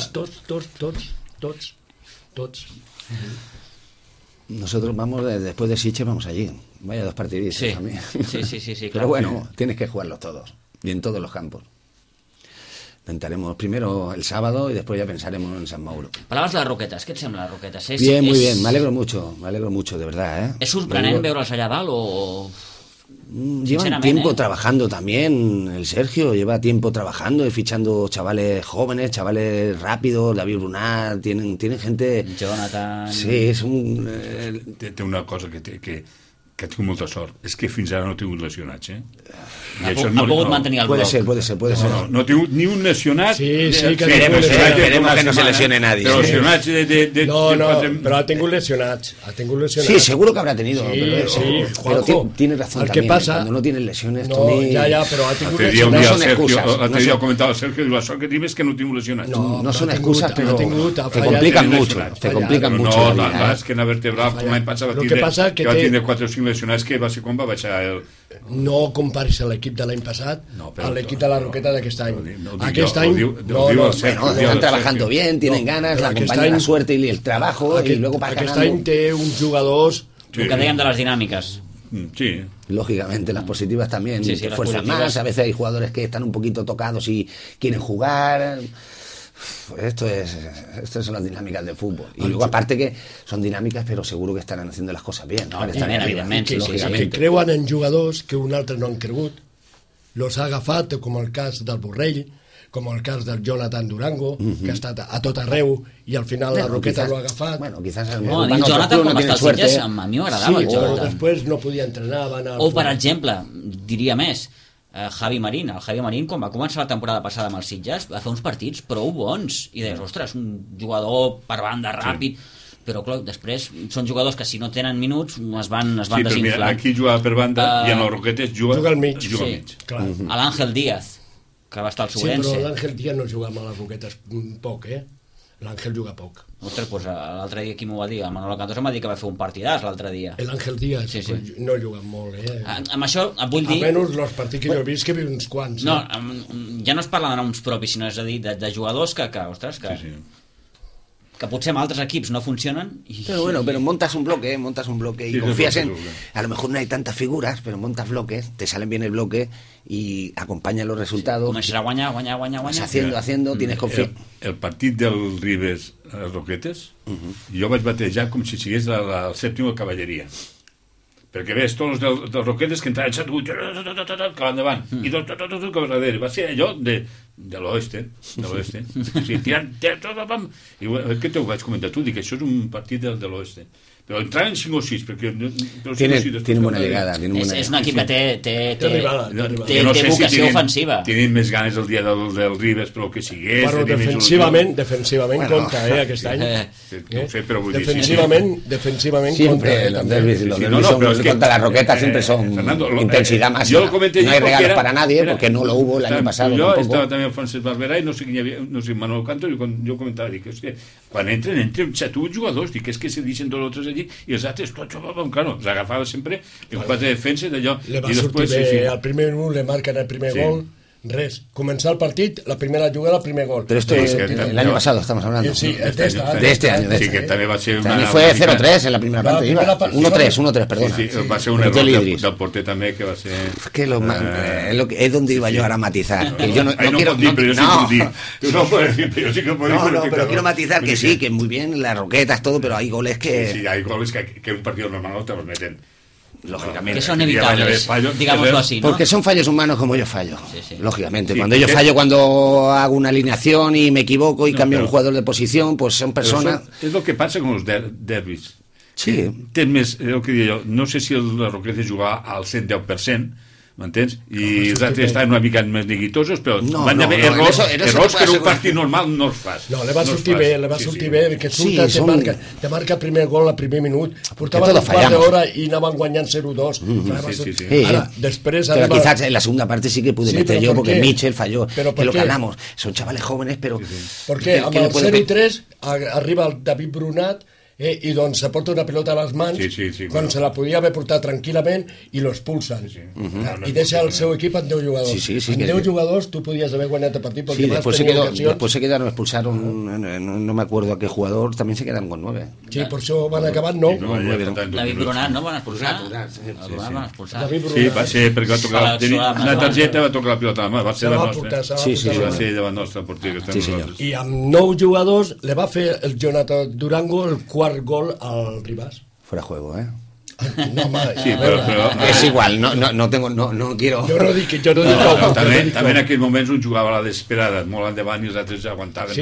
Tots. Nosotros vamos, después de Sitges vamos allí. Vaya 2 partiditos también. Sí, Pero claro. bueno, tienes que jugarlos todos, y en todos los campos. Intentaremos primero el sábado y después ya pensaremos en San Mauro. Parlaves de les Roquetes, què et sembla les Roquetes? Bien, muy bien, me alegro mucho, de verdad. ¿Es sorprenent veure'ls allà dalt o...? Llevan tiempo trabajando también, el Sergio lleva tiempo trabajando y fichando chavales jóvenes, chavales rápidos, David Brunat, tienen gente... Jonathan... Sí, és un... Té una cosa que ha tingut molta sort, és que fins ara no ha tingut lesionats, Ha pogut mantenir el bloc. Puede ser. No ha tingut ni un lesionat. Sí, que esperemos que no se lesione nadie. Pero lesionats pero ha tingut lesionats. Sí, seguro que habrá tenido. Sí, pero tiene razón también. Cuando no tienes lesiones, Toni... Ja, però ha tingut lesionats. No son excusas. L'altre dia comentava el Sergio, la sort que tinc és que no tinc lesionats. No son excusas, pero te complican mucho. Te complican mucho. No, és que n'ha vertebrat, com l'any passat va tindre 4 o 5 lesionats, que va ser quan va baixar el... No comparis l'equip de l'any passat a l'equip de la Roqueta d'aquest any. Aquest any... Están trabajando bien, tienen ganas, la acompaña la suerte y el trabajo, y luego para aquest any té uns jugadors... El que dèiem de les dinàmiques. Sí. Lógicamente, las positivas también te fuerzan más. A veces hay jugadores que están un poquito tocados y quieren jugar... Estas son las dinámicas del fútbol. Y luego, aparte que son dinámicas, pero seguro que estarán haciendo las cosas bien. No, evidentment, que creuen en jugadors que un altre no han cregut. Los ha agafat, com el cas del Borrell, com el cas del Jonathan Durango, que ha estat a tot arreu i al final la Roqueta lo ha agafat. Bueno, quizás el Jonathan, com està als Sitges, a mi m'agradava el Jonathan. O després no podia entrenar. O, per exemple, diria més, Javi Marín. El Javi Marín, quan va començar la temporada passada amb els Sitges, va fer uns partits prou bons i deies, ostres, un jugador per banda ràpid, però clar, després són jugadors que si no tenen minuts es van desinflant. Mira, aquí jugava per banda i en els Roquetes juga al mig. A l'Àngel Díaz, que va estar al Sobrense. Sí, però l'Àngel Díaz no juga amb les Roquetes poc, L'Àngel juga poc. Ostres, doncs l'altre dia qui m'ho va dir? El Manolo Cantós em va dir que va fer un partidàs l'altre dia. L'Àngel Díaz no juga molt, Amb això vull dir... Almenys els partits que jo he vist que he vist uns quants. No, ja no es parla de noms propis, sinó és a dir, de jugadors que ostres, que potser amb altres equips no funcionen. Pero bueno, pero montas un bloque y confías en... A lo mejor no hay tantas figuras, pero montas bloques, te salen bien el bloque y acompañan los resultados. Comences a guanyar. Haciendo, tienes confiança. El partit del Ribes Roquetes, jo vaig batejar com si sigués el sèptim de cavalleria. Perquè ves tots els dels Roquetes que entraven cap endavant i tot cap darrere. Va ser allò de l'oeste. Sí, tirant tot, i què t'ho vaig comentar tu? Dic, això és un partit de l'oeste. però entraven 5 o 6 perquè tienen buena llegada, és un equip que té vocació ofensiva. Tenen més ganes el dia del Ribes però que sigués. Bueno, defensivament compta aquest any. No sé, però vull dir defensivament siempre los derbis contra la Roqueta siempre son intensidad máxima. No hay regalos para nadie porque no lo hubo el año pasado. Jo estava també amb Francesc Barberà i no sé qui hi havia, no sé, Manuel Canto, i jo comentava, dic, és que quan entren 7 o 8 jugadors, dic, és que se deixen tots els altres allí i els altres tots, claro, els agafava sempre en 4 defenses d'allò. Le va sortir bé, al primer minut le marquen el primer gol, res, començar el partit, la primera jugada, el primer gol. Pero esto el año pasado estamos hablando. Sí, de este año. Sí, que també va ser fue 0-3 en la primera parte. 1-3, perdona. Sí, va ser un error del porter també que va ser... Es donde iba yo ahora a matizar. Yo no quiero dir, pero yo sí puedo dir. Tú no puedes decir, pero yo sí que puedo decir. No, pero quiero matizar que sí, que muy bien, las Roquetas, todo, pero hay goles que... Sí, hay goles que un partido normal no te los meten. Lógicamente. Que son evitables, digámoslo así, ¿no? Porque son fallos humanos como yo fallo. Lógicamente. Cuando yo fallo, cuando hago una alineación y me equivoco y cambio un jugador de posición, pues son personas... Es lo que pasa con los derbis. Sí. Tens més, el que diria jo, no sé si la Roqueta jugava al 110%, m'entens? I els altres estaven una mica més neguitosos, però van haver errors que en un partit normal no els fas. No, le va sortir bé, que surta, te marca el primer gol al primer minut, portaven un quart d'hora i anaven guanyant 0-2. Ahora, després... Pero quizás en la segunda parte sí que pude meter yo, porque Mitchell falló, que lo ganamos. Son chavales jóvenes, pero... Perquè amb el 0-3 arriba el David Brunat i doncs se porta una pilota a les mans quan se la podia haver portat tranquil·lament i lo expulsen i deixa el seu equip amb 10 jugadors amb 10 jugadors tu podies haver guanyat el partit sí, después se quedaron, expulsaron no me acuerdo a qué jugador, también se quedaron con 9 sí, por això van acabar 9 David Brunat no van expulsar sí, va ser perquè va tocar la targeta, va tocar la pilota a la mà va ser davant nostra i amb 9 jugadors le va fer el Jonathan Durango el quart gol al Ribas. Fuera juego, No, madre. Sí, pero es igual, no quiero... Yo no dic també en aquells moments un jugava a la desesperada, molt endavant i els altres aguantaven.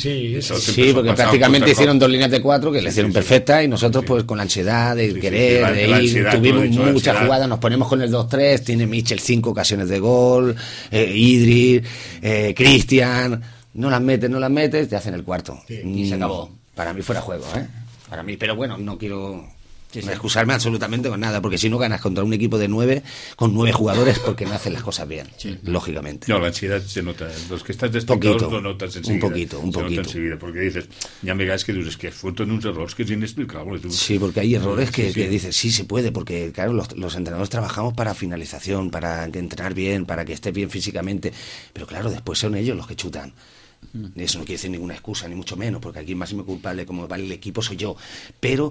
Sí, porque prácticamente hicieron 2 líneas de 4 que le hicieron perfecta y nosotros pues con la ansiedad de querer, de ir, tuvimos muchas jugadas, nos ponemos con el 2-3, tiene Mitchell 5 ocasiones de gol, Idris, Cristian, no las metes, te hacen el cuarto. Y se acabó. Para mí fuera juego, para mí, pero bueno, no quiero excusarme absolutamente con nada, porque si no ganas contra un equipo de 9 con 9 jugadores porque no hacen las cosas bien, lógicamente. No, la ansiedad se nota, los que estás destacados lo notas enseguida. Un poquito. Enseguida, porque dices, ya me vegades que dices, que foten uns errors que es inexplicable. Sí, porque hay errores que dices, sí se puede, porque claro, los entrenadores trabajamos para finalización, para entrenar bien, para que estés bien físicamente, pero claro, después son ellos los que chutan. Eso no quiere decir ninguna excusa, ni mucho menos, porque aquí el máximo culpable como vale el equipo soy yo, pero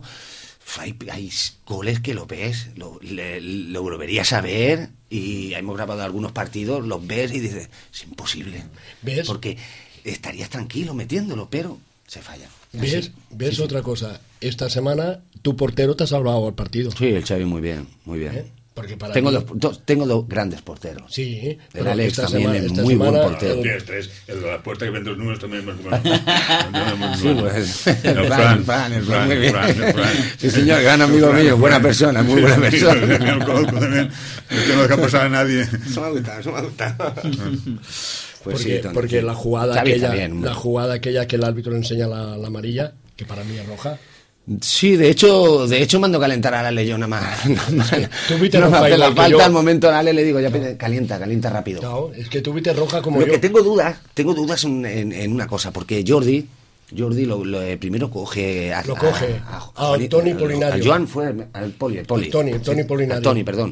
hay goles que lo ves, lo volverías a ver y hemos grabado algunos partidos, los ves y dices, es imposible, ¿ves? Porque estarías tranquilo metiéndolo, pero se falla. ¿Ves otra cosa? Esta semana tu portero te ha salvado el partido. Sí, el Xavi muy bien. Tengo dos grandes porteros. Sí, el Alex también es muy buen portero. El de la puerta que vende los números también es muy bueno. Sí, pues el Fran, muy bien. Sí, señor, gran amigo mío, buena persona, muy buena persona. No tengo que pasar a nadie. Eso me ha gustado. Pues porque la jugada aquella que el árbitro le enseña la amarilla, que para mí es roja. Sí, de hecho mando calentar a Ale yo nada más. Tú viste no me hace la falta al momento a Ale le digo, ya calienta rápido. No, es que tú viste roja como yo. Lo que tengo dudas en una cosa, porque Jordi lo primero coge a Toni Polinario. A Joan fue al Toni Polinario. Toni, perdón.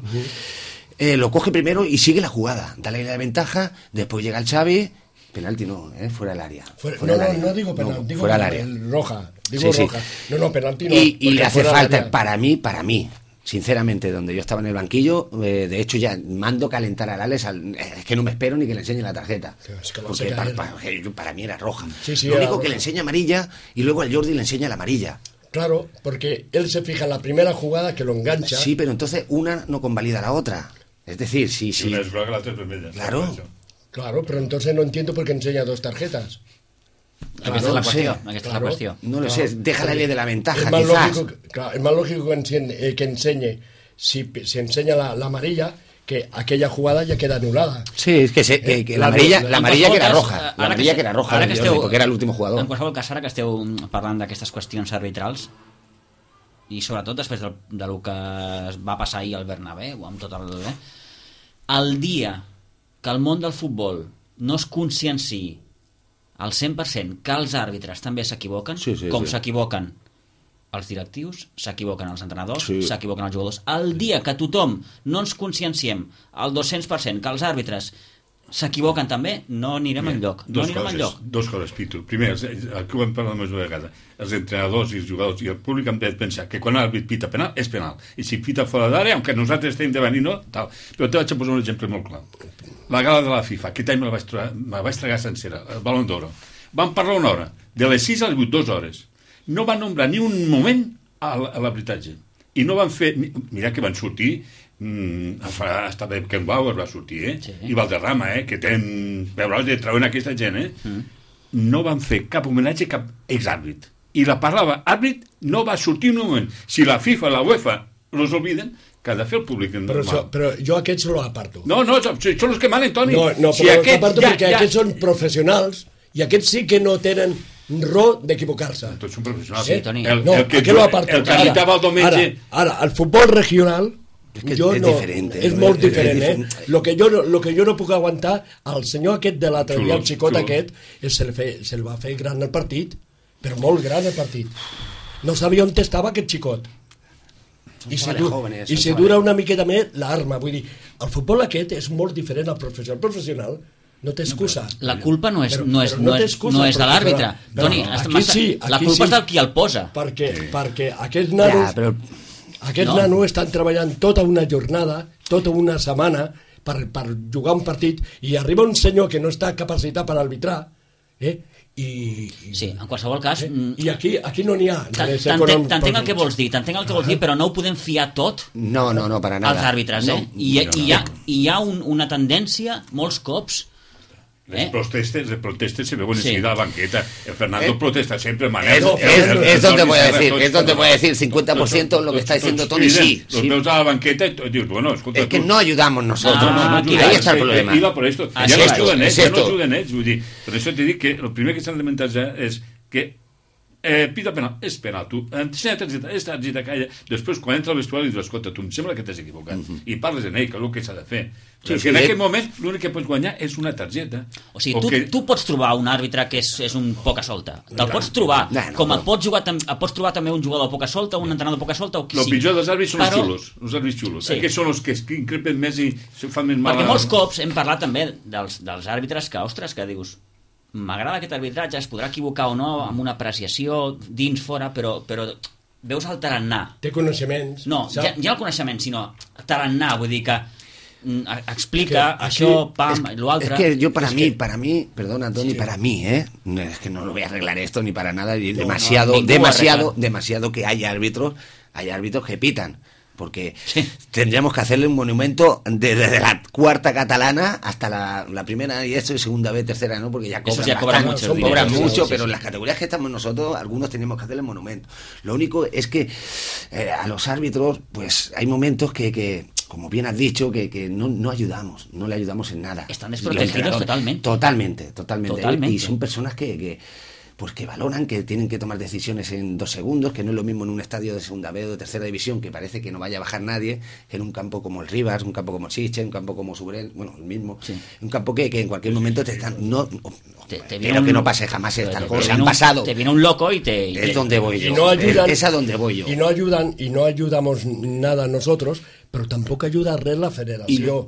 Lo coge primero y sigue la jugada, dale la ventaja, después llega el Xavi. Penalti no, fuera del área. No digo penalti, digo fuera del área. Roja. Digo roja. No, penalti no. Y le hace falta, para mí, sinceramente, donde yo estaba en el banquillo, de hecho ya mando calentar al Alex, es que no me espero ni que le enseñe la tarjeta. Porque para mí era roja. Lo único que le enseña amarilla y luego al Jordi le enseña la amarilla. Claro, porque él se fija en la primera jugada que lo engancha. Sí, pero entonces una no convalida la otra. Es decir, sí. Una es roja, la otra es vermella. Claro, pero entonces no entiendo por qué enseña 2 tarjetas. Aquesta és la qüestió. No lo sé, deja la ley de la ventaja, es más lógico que enseñe, si enseña la amarilla, que aquella jugada ya queda anulada. Sí, es que la amarilla que era roja. La amarilla que era roja, porque era l'últim jugador. En qualsevol cas, ara que esteu parlant d'aquestes qüestions arbitrals, i sobretot després del que va passar ahir al Bernabéu, amb tot el dia que el món del futbol no es conscienciï al 100% que els àrbitres també s'equivoquen, com s'equivoquen els directius, s'equivoquen els entrenadors, s'equivoquen els jugadors. El dia que tothom no ens conscienciem al 200% que els àrbitres s'equivoquen també, no anirem enlloc. Dos coses, Pitu. Primer, el que ho hem parlat més vegada, els entrenadors i els jugadors i el públic han de pensar que quan l'àrbit pita penal, és penal. I si pita fora d'àrea, aunque nosaltres estem davant i no, tal. Però te vaig a posar un exemple molt clar. La gala de la FIFA, aquest any me la vaig tragar sencera, el Balón d'Oro. Vam parlar una hora, de les 6 a les 8, 2 hores. No van nombrar ni un moment a l'arbitratge. I no van fer... Mira que van sortir... hasta Beckenbauer va sortir, i Valderrama, que tenen... Veuràs de treure aquesta gent, No van fer cap homenatge a cap exàrbit. I la paraula àrbit no va sortir en un moment. Si la FIFA, la UEFA, los olviden, que ha de fer el públic normal. Però jo aquests lo aparto. No, són els que manen, Toni. No, però los aparto perquè aquests són professionals i aquests sí que no tenen raó d'equivocar-se. Tots són professionals. Sí, Toni. El que anitava el diumenge... Ara, el futbol regional és molt diferent. Lo que jo no puc aguantar, el senyor aquest de l'altre dia, el xicot aquest, se'l va fer gran el partit, però molt gran el partit. No sabia on estava aquest xicot. I si dura una miqueta més, l'arma. Vull dir, el futbol aquest és molt diferent al professional. El professional no té excusa. La culpa no és de l'àrbitre. Toni, la culpa és del qui el posa. Perquè aquests nanos estan treballant tota una jornada, tota una setmana per jugar un partit, i arriba un senyor que no està capacitat per arbitrar, sí, en qualsevol cas... I aquí no n'hi ha. T'entenc el que vols dir, però no ho podem fiar tot para nada. als àrbitres, I hi ha una tendència, molts cops... Les protestes se veuen enseguida a la banqueta. El Fernando protesta siempre. Es donde voy a decir 50% lo que está diciendo Toni, sí. Los veus a la banqueta y dius, bueno, escolta... Es que no ayudamos nosotros. Ahí está el problema. Iba por esto. Ya no ayuden ells. Per això t'he dit que el primer que s'han de mentar ja és que pita penal, és penal, tu ensenya targeta, és targeta, calla, després quan entra al vestuari dius, escolta, tu em sembla que t'has equivocat, i parles en ell, que és el que s'ha de fer. Perquè en aquell moment l'únic que pots guanyar és una targeta. O sigui, tu pots trobar un àrbitre que és un poca solta, te'l pots trobar, com pots trobar també un jugador poca solta, un entrenador poca solta, o qui sigui. El pitjor dels àrbits són els àrbits xulos, aquests són els que increpen més i fan més mal. Perquè molts cops hem parlat també dels àrbitres que, ostres, que dius, m'agrada aquest arbitratge, es podrà equivocar o no amb una apreciació dins, fora, però veus el tarannà. Té coneixements. No, ja el coneixement, sinó tarannà, vull dir que explica això, pam, l'altre. Es que yo para mí, perdona Toni, para mí, es que no lo voy a arreglar esto ni para nada, demasiado que hay árbitros que pitan. Porque tendríamos que hacerle un monumento desde la cuarta catalana hasta la primera y segunda B, tercera, ¿no? Porque ya cobran mucho, pero en las categorías que estamos nosotros, algunos tenemos que hacerle monumento. Lo único es que a los árbitros, pues hay momentos que como bien has dicho, que no ayudamos, no le ayudamos en nada. Están desprotegidos totalmente. Totalmente. Y son personas que valoran que tienen que tomar decisiones en 2 segundos, que no es lo mismo en un estadio de segunda B o de tercera división, que parece que no vaya a bajar nadie, que en un campo como el Rivas, un campo como Chiche, un campo como Subrel, bueno, el mismo, un campo que en cualquier momento te están... Pero que no pase jamás estas cosas, han pasado. Te viene un loco y es donde voy yo. No ayudan, es a donde voy yo. Y no ayudamos nada nosotros, però tampoc ajuda res la federació.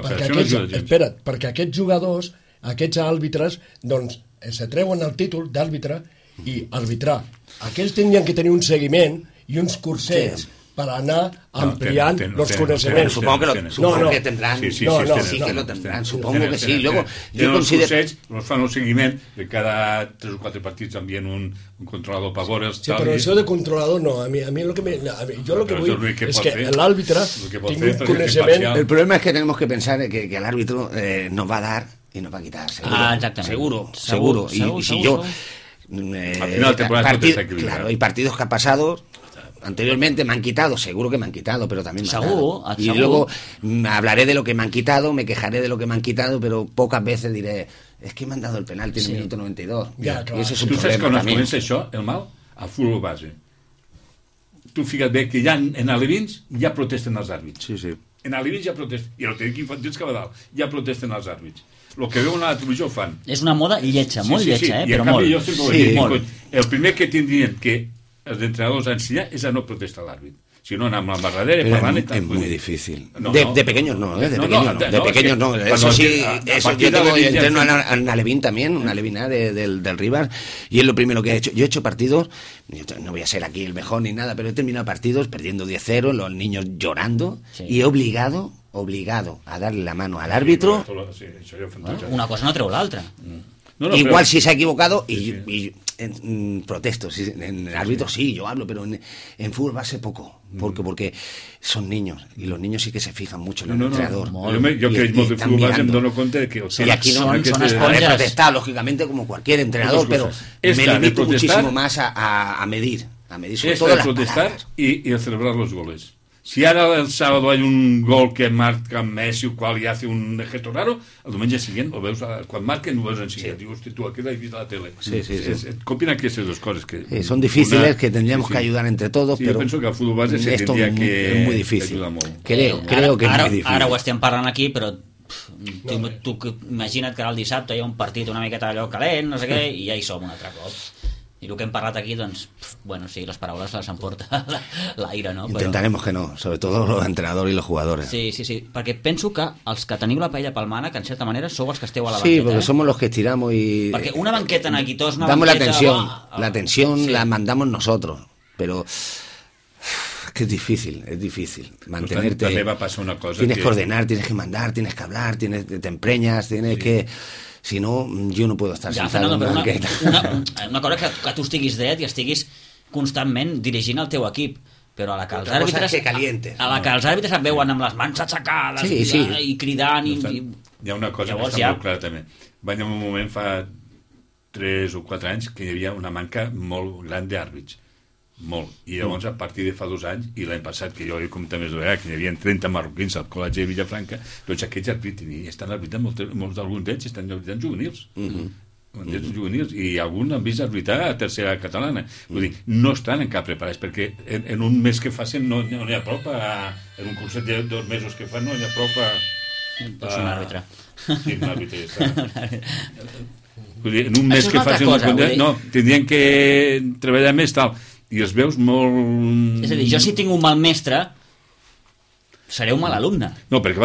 Perquè aquests jugadors, aquests àrbitres, doncs, se treuen el títol d'àrbitre i arbitrar. Aquests tindrien que tenir un seguiment i uns cursets per anar ampliant los coneixements. Supongo que tendrán. Sí que lo tendrán. Supongo que sí. Luego, yo considero... Los cursets nos fan un seguiment de cada 3 o 4 partits envien un controlador per veure... Sí, però això de controlador no. A mi jo lo que vull és que l'àrbitre tingui un coneixement... El problema es que tenemos que pensar que el árbitro nos va a dar y nos va a quitar, seguro. Exactamente. Seguro. Y si yo Al final de temporada todo está equilibrado. Claro, hay partidos que ha pasado... Anteriormente me han quitado, seguro que me han quitado, pero también me han dado. Y luego hablaré de lo que me han quitado, me quejaré de lo que me han quitado, pero pocas veces diré, es que me han dado el penalti en el minuto 92. Ja, clar. I això és un tu saps problema quan es comença això, el mal? Al futbol base. Tu fica't bé que ja en alevins ja protesten els àrbits. Sí. En alevins ja protesten, i el tècnic infantils que va dalt, ja protesten els àrbits. El que veuen a la televisió ho fan. És una moda lletja, molt lletja, però molt. Jo sempre ho dic, el primer que tindrien que els entrenadors a ensenyar és a no protestar l'àrbit. Si no, amb la barradera parlant... Es muy difícil. De pequeños no, ¿eh? De pequeños no. Eso sí, yo entreno en Alevín también, una Alevina del Rivas, y es lo primero que he hecho. Yo he hecho partidos, no voy a ser aquí el mejor ni nada, pero he terminado partidos perdiendo 10-0, los niños llorando, y he obligado a darle la mano al árbitro. Una cosa no treu l'altra. Igual si se ha equivocado y protesto, en el árbitro sí, yo hablo, pero en fútbol base poco, porque son niños, y los niños sí que se fijan mucho en el entrenador. Jo que veig molt de futbol base em dono compte que... Y aquí no he protestado, lógicamente, como cualquier entrenador, pero me limito muchísimo más a medir sobre todo las palabras. Y a celebrar los goles. Si ara el sábado hay un gol que marca Messi o qual y hace un gesto raro, el diumenge siguiente, o veus, quan marquen ho veus en seguida. Dius, tu aquí l'has vist a la tele. Sí. Combina aquestes dues coses. Que son difíciles, que tendríamos que ayudar entre todos, pero... Yo pienso que el fútbol base se tendría que... Es muy difícil. Creo que es muy difícil. Ara ho estem parlant aquí, però tu imagina't que ara el dissabte hi ha un partit una miqueta allò calent, no sé què, i ja hi som un altre cop. I el que hem parlat aquí, doncs, bueno, sí, les paraules les emporta l'aire, no? Intentaremos que no, sobre todo los entrenadores y los jugadores. Sí, perquè penso que els que teniu la paella pel mànec, en certa manera, sou els que esteu a la banqueta. Sí, porque somos los que estiramos y... Perquè una banqueta en aquí, tots una damos banqueta... la tensión la mandamos nosotros, pero... Es que es difícil mantenerte. També va passar una cosa tienes que ordenar, tienes que mandar, tienes que hablar, te empreñas, tienes que... Si no, jo no puedo estar sentado en una banqueta. Una cosa que tu estiguis dret i estiguis constantment dirigint el teu equip, però a la que els àrbitres et veuen amb les mans aixecades i cridant hi ha una cosa que està molt clara també. Va haver un moment fa 3 o 4 anys que hi havia una manca molt gran d'àrbits, molt, i llavors a partir de fa 2 anys i l'any passat, que jo he comentat més de vegades que hi havia 30 marroquins al col·legi de Villafranca, tots aquests estan arbitrant, molts d'alguns d'ells estan arbitrant juvenils juvenils, i alguns han vist arbitrar a tercera catalana, vull dir, no estan encara preparats, perquè en un mes que facin no hi ha prop en un curset de 2 mesos que fan no hi ha prop és un àrbitre un àrbitre vull dir, en un mes que facin no, tindrien que treballar més tal. I els veus molt... És a dir, jo si tinc un mal mestre, seré un mal alumne. No, perquè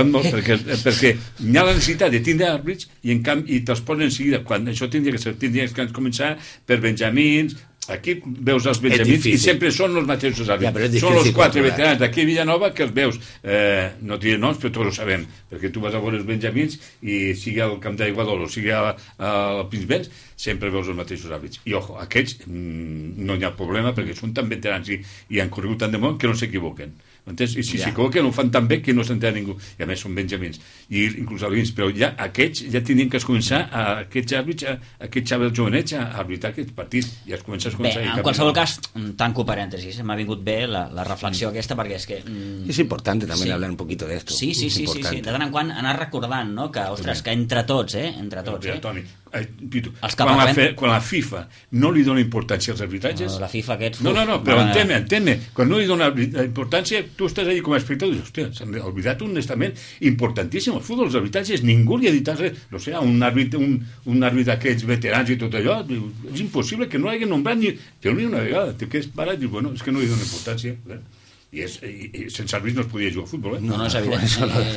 hi ha la necessitat de tindre àrbits i te'ls posen en seguida. Quan això tindria que començar per benjamins. Aquí veus els benjamins i sempre són els mateixos àrbits. Són els 4 veterans d'aquí a Villanova que els veus. No diré noms, però tots ho sabem. Perquè tu vas a veure els benjamins i sigui al Camp d'Aiguadol o sigui al Pinsbens, sempre veus els mateixos àrbits. I, ojo, aquests no hi ha problema perquè són tan veterans i han corregut tant de món que no s'equivoquen. I si s'equivoquen ho fan tan bé que no s'entén ningú. I a més són benjamins i inclús alevins, però ja aquests ja tindrien que començar aquests àrbits, aquests xavels jovenets a arbitrar aquests partits i es comença bé, en qualsevol cas, tanco parèntesis, m'ha vingut bé la reflexió aquesta perquè és que... És important també hablar un poquito de esto. Sí, de tant en quant anar recordant, no? Que, ostres, que entre tots, Toni, quan la FIFA no li dona importància als arbitratges... La FIFA aquests... No, però entén-me, quan no li dona importància, tu estàs allà com a espectador i dius, hòstia, s'han oblidat un estament importantíssim. El futbol dels arbitratges ningú li ha dit res, no sé, un àrbit d'aquests veterans i tot allò, és impossible que no l'hagin nombrat ni una vegada. Te quedes parat i dius, bueno, és que no li dona importància, y sense árbitros no es podía jugar fútbol, ¿eh? No es evidente.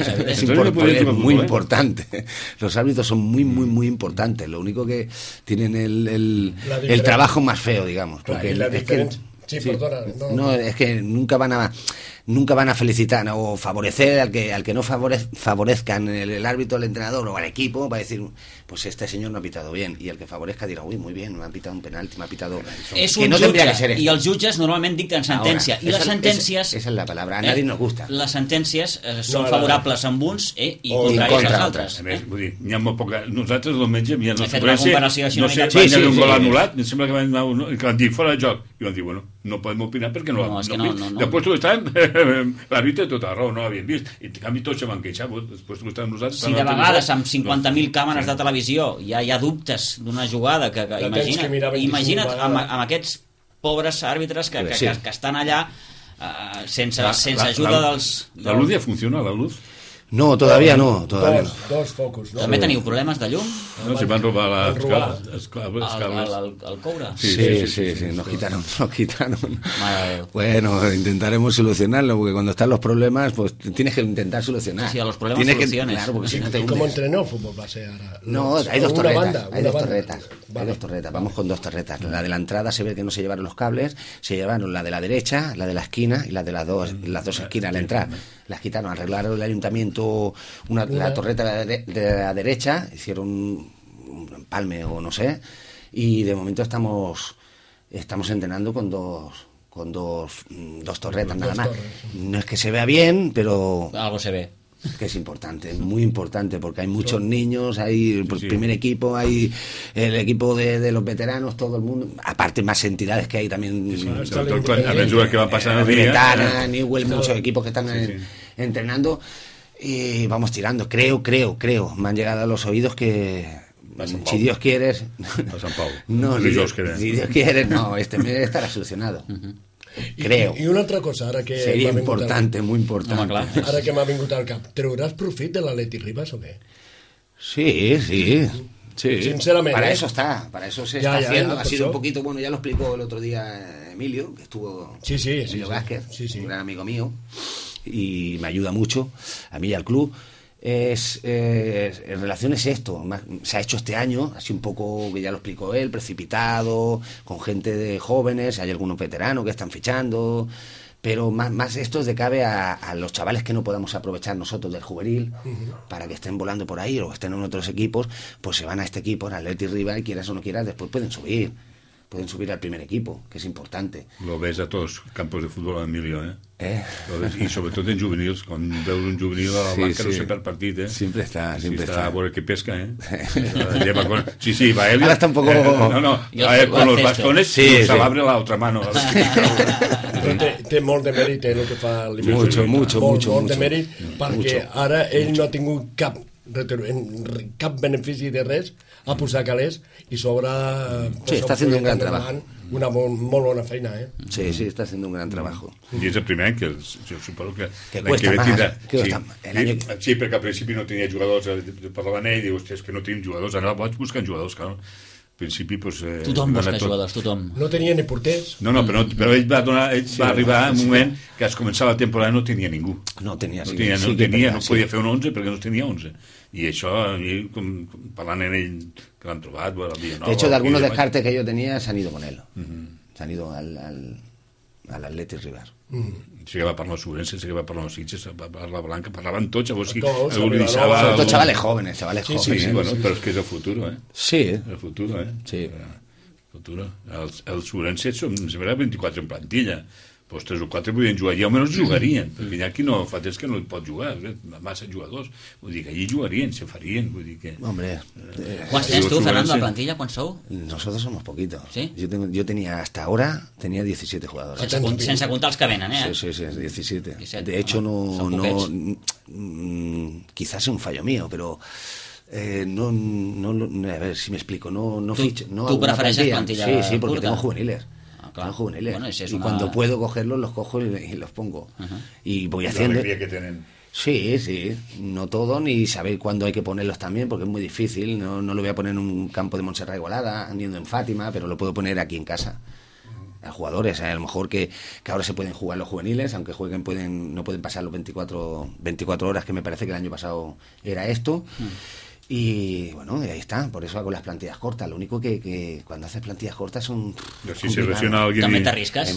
Es muy importante. Los árbitros son muy importantes. Lo único que tienen el trabajo más feo, digamos. Porque es que, es que nunca van a... nunca van a felicitar o favorecer al que no favorezcan el árbitro, el entrenador o al equipo, va a decir, pues este señor no ha pitado bien, y el que favorezca dirá, uy, muy bien, me ha pitado un penalti, me ha pitado... És un jutge, i els jutges normalment dicten sentència, i les sentències... Esa es la palabra, a nadie nos gusta. Les sentències són favorables amb uns i contràries als altres. A més, vull dir, n'hi ha molt poca... Nosaltres el metge, he fet una comparació així una mica... Sí, un gol anul·lat, em sembla que van dir fora de joc, i van dir, bueno, no podem opinar perquè no l'han vist. Després tu estàs, l'àrbitre té tota raó, no l'havien vist, i en canvi tots se van queixar, després tu estàs nosaltres... Si de vegades amb 50.000 càmeres de televisió hi ha dubtes d'una jugada que imagina't amb aquests pobres àrbitres que estan allà sense ajuda dels... La luz ja funciona, la luz? No, todavía no. Dos focus. També teniu problemes de llum? No, si van robar els cables. El coure? Sí, nos quitaron. Bueno, intentaremos solucionarlo, porque cuando están los problemas, pues tienes que intentar solucionar. Sí, a los problemas soluciones. Claro, porque si no te hundes. ¿Cómo entrenó el fútbol base ahora? No, hay dos torretas. Hay dos torretas. Vamos con dos torretas. La de la entrada se ve que no se llevaron los cables, se llevaron la de la derecha, la de la esquina y la de las dos esquinas al entrar. Las quitaron, arreglaron el ayuntamiento la torreta de la derecha, hicieron un empalme o no sé, y de momento estamos entrenando con dos torretas nada más. No es que se vea bien, pero algo se ve. Que es importante, muy importante, porque hay muchos niños, hay el primer equipo, hay el equipo de los veteranos, todo el mundo, aparte más entidades que hay también, que van pasando Vietana, Newell, muchos equipos que están entrenando, y vamos tirando. Creo, me han llegado a los oídos que si Dios quiere, si Dios quiere, no, este mes estará solucionado. Creo. I una altra cosa, ara que... Seria importante, muy importante. Home, ara que m'ha vingut al cap, treuràs profit de l'Atleti Ribas o què? Sí. Sinceramente. Para eso se está haciendo. Ha sido un poquito, bueno, ya lo explicó el otro día Emilio, que estuvo Emilio Vázquez, un gran amigo mío, y me ayuda mucho, a mí y al club. En relación es esto, se ha hecho este año, así un poco, que ya lo explicó él, precipitado, con gente de jóvenes, hay algunos veteranos que están fichando, pero más esto se cabe a los chavales que no podamos aprovechar nosotros del juvenil, para que estén volando por ahí o estén en otros equipos, pues se van a este equipo, en Atleti Ribas, y quieras o no quieras, después pueden subir al primer equipo, que es importante. Lo ves a todos los campos de fútbol, Emilio, y sobre todo en juveniles, cuando veus un juvenil a la banca no se perd partit, Siempre está. A veure que pesca, va él. Ahora está un poco... con los bastones se l'abre la otra mano. Té molt de mèrit el que fa l'Emilio. Molt de mèrit, perquè ara ell no ha tingut cap benefici de res, a posar calés i sobre... está haciendo un gran trabajo. Una molt bona feina, Sí, está haciendo un gran trabajo. I és el primer any que jo suposo que cuesta más. Sí, perquè al principi no tenia jugadors, parlava amb ell i diu, és que no tenim jugadors, ara vaig buscant jugadors, clar. Al principi, doncs... Tothom busca jugadors, tothom. No tenia ni porters. No, però ell va arribar a un moment que es començava la temporada i no tenia ningú. No podia fer un 11 perquè no tenia 11. Y eso, parlant en ell, que l'han trobat... De hecho, de algunos descartes que yo tenía, se han ido con él. Se han ido al Atleti Ribas. Sí que va parlar els Ourense, sí que va parlar els Sitges, va parlar Blanca, parlaven tots, llavors sí. Todos chavales jóvenes. Sí, bueno, però és que és el futur, Sí. El futur, Sí. El futur. Els Ourense són, sembla, 24 en plantilla. Pues 3 o 4 podien jugar, i almenys jugarien, perquè hi ha qui no fa temps que no pot jugar, massa jugadors, vull dir que allí jugarien, se farien, vull dir que... Hombre... ¿Cuántos tienes tú, Fernando, la plantilla? ¿Cuántos sou? Nosotros somos poquitos. ¿Sí? Yo tenía, hasta ahora, 17 jugadores. Sense comptar els que venen, Sí, 17. De hecho, quizás es un fallo mío, pero... a ver si me explico, no ficho. ¿Tú prefereixes plantilla? Sí, porque tengo juveniles. Juveniles. Bueno, y cuando puedo cogerlos, los cojo y los pongo. Y voy haciendo... Que tienen. Sí, no todo, ni saber cuándo hay que ponerlos también, porque es muy difícil. No lo voy a poner en un campo de Montserrat Igualada, andando en Fátima, pero lo puedo poner aquí en casa. A jugadores, a lo mejor que ahora se pueden jugar los juveniles, aunque jueguen no pueden pasar los 24 horas, que me parece que el año pasado era esto. Y bueno, y ahí está, por eso hago las plantillas cortas. Lo único que cuando haces plantillas cortas son... Si se lesiona alguien... També t'arrisques,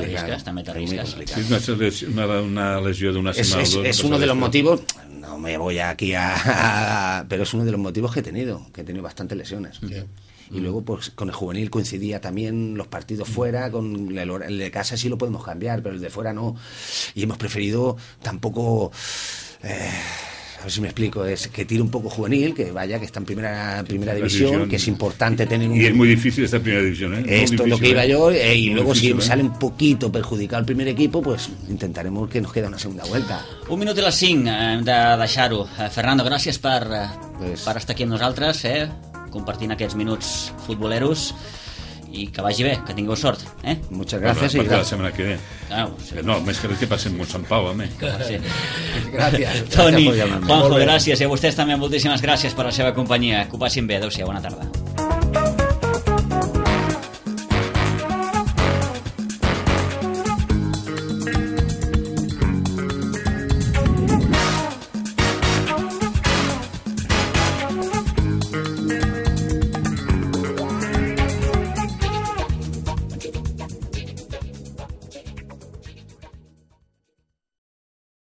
Si es una lesión de una semana o dos... Es uno de los motivos, no me voy aquí pero es uno de los motivos que he tenido bastantes lesiones. Y luego pues con el juvenil coincidía también los partidos fuera, con el de casa sí lo podemos cambiar, pero el de fuera no. Y hemos preferido tampoco... a ver si me explico, es que tire un poco juvenil, que vaya, que está en primera división, que es importante tener un... Y es muy difícil esta primera división, ¿eh? Esto es lo que iba yo, y luego difícil, si sale un poquito perjudicado el primer equipo, pues intentaremos que nos quede una segunda vuelta. 1 minut i les 5 hem de deixar-ho. Fernando, gràcies per estar aquí amb nosaltres, compartint aquests minuts futboleros, i que vagi bé, que tingueu sort. Muchas gracias. Y la semana que viene. No, més que res que passen molt Sant Pau, Sí. Gràcies. Toni, Juanjo, gràcies. I a vostès també moltíssimes gràcies per la seva companyia. Que ho passin bé. Adéu-siau, bona tarda.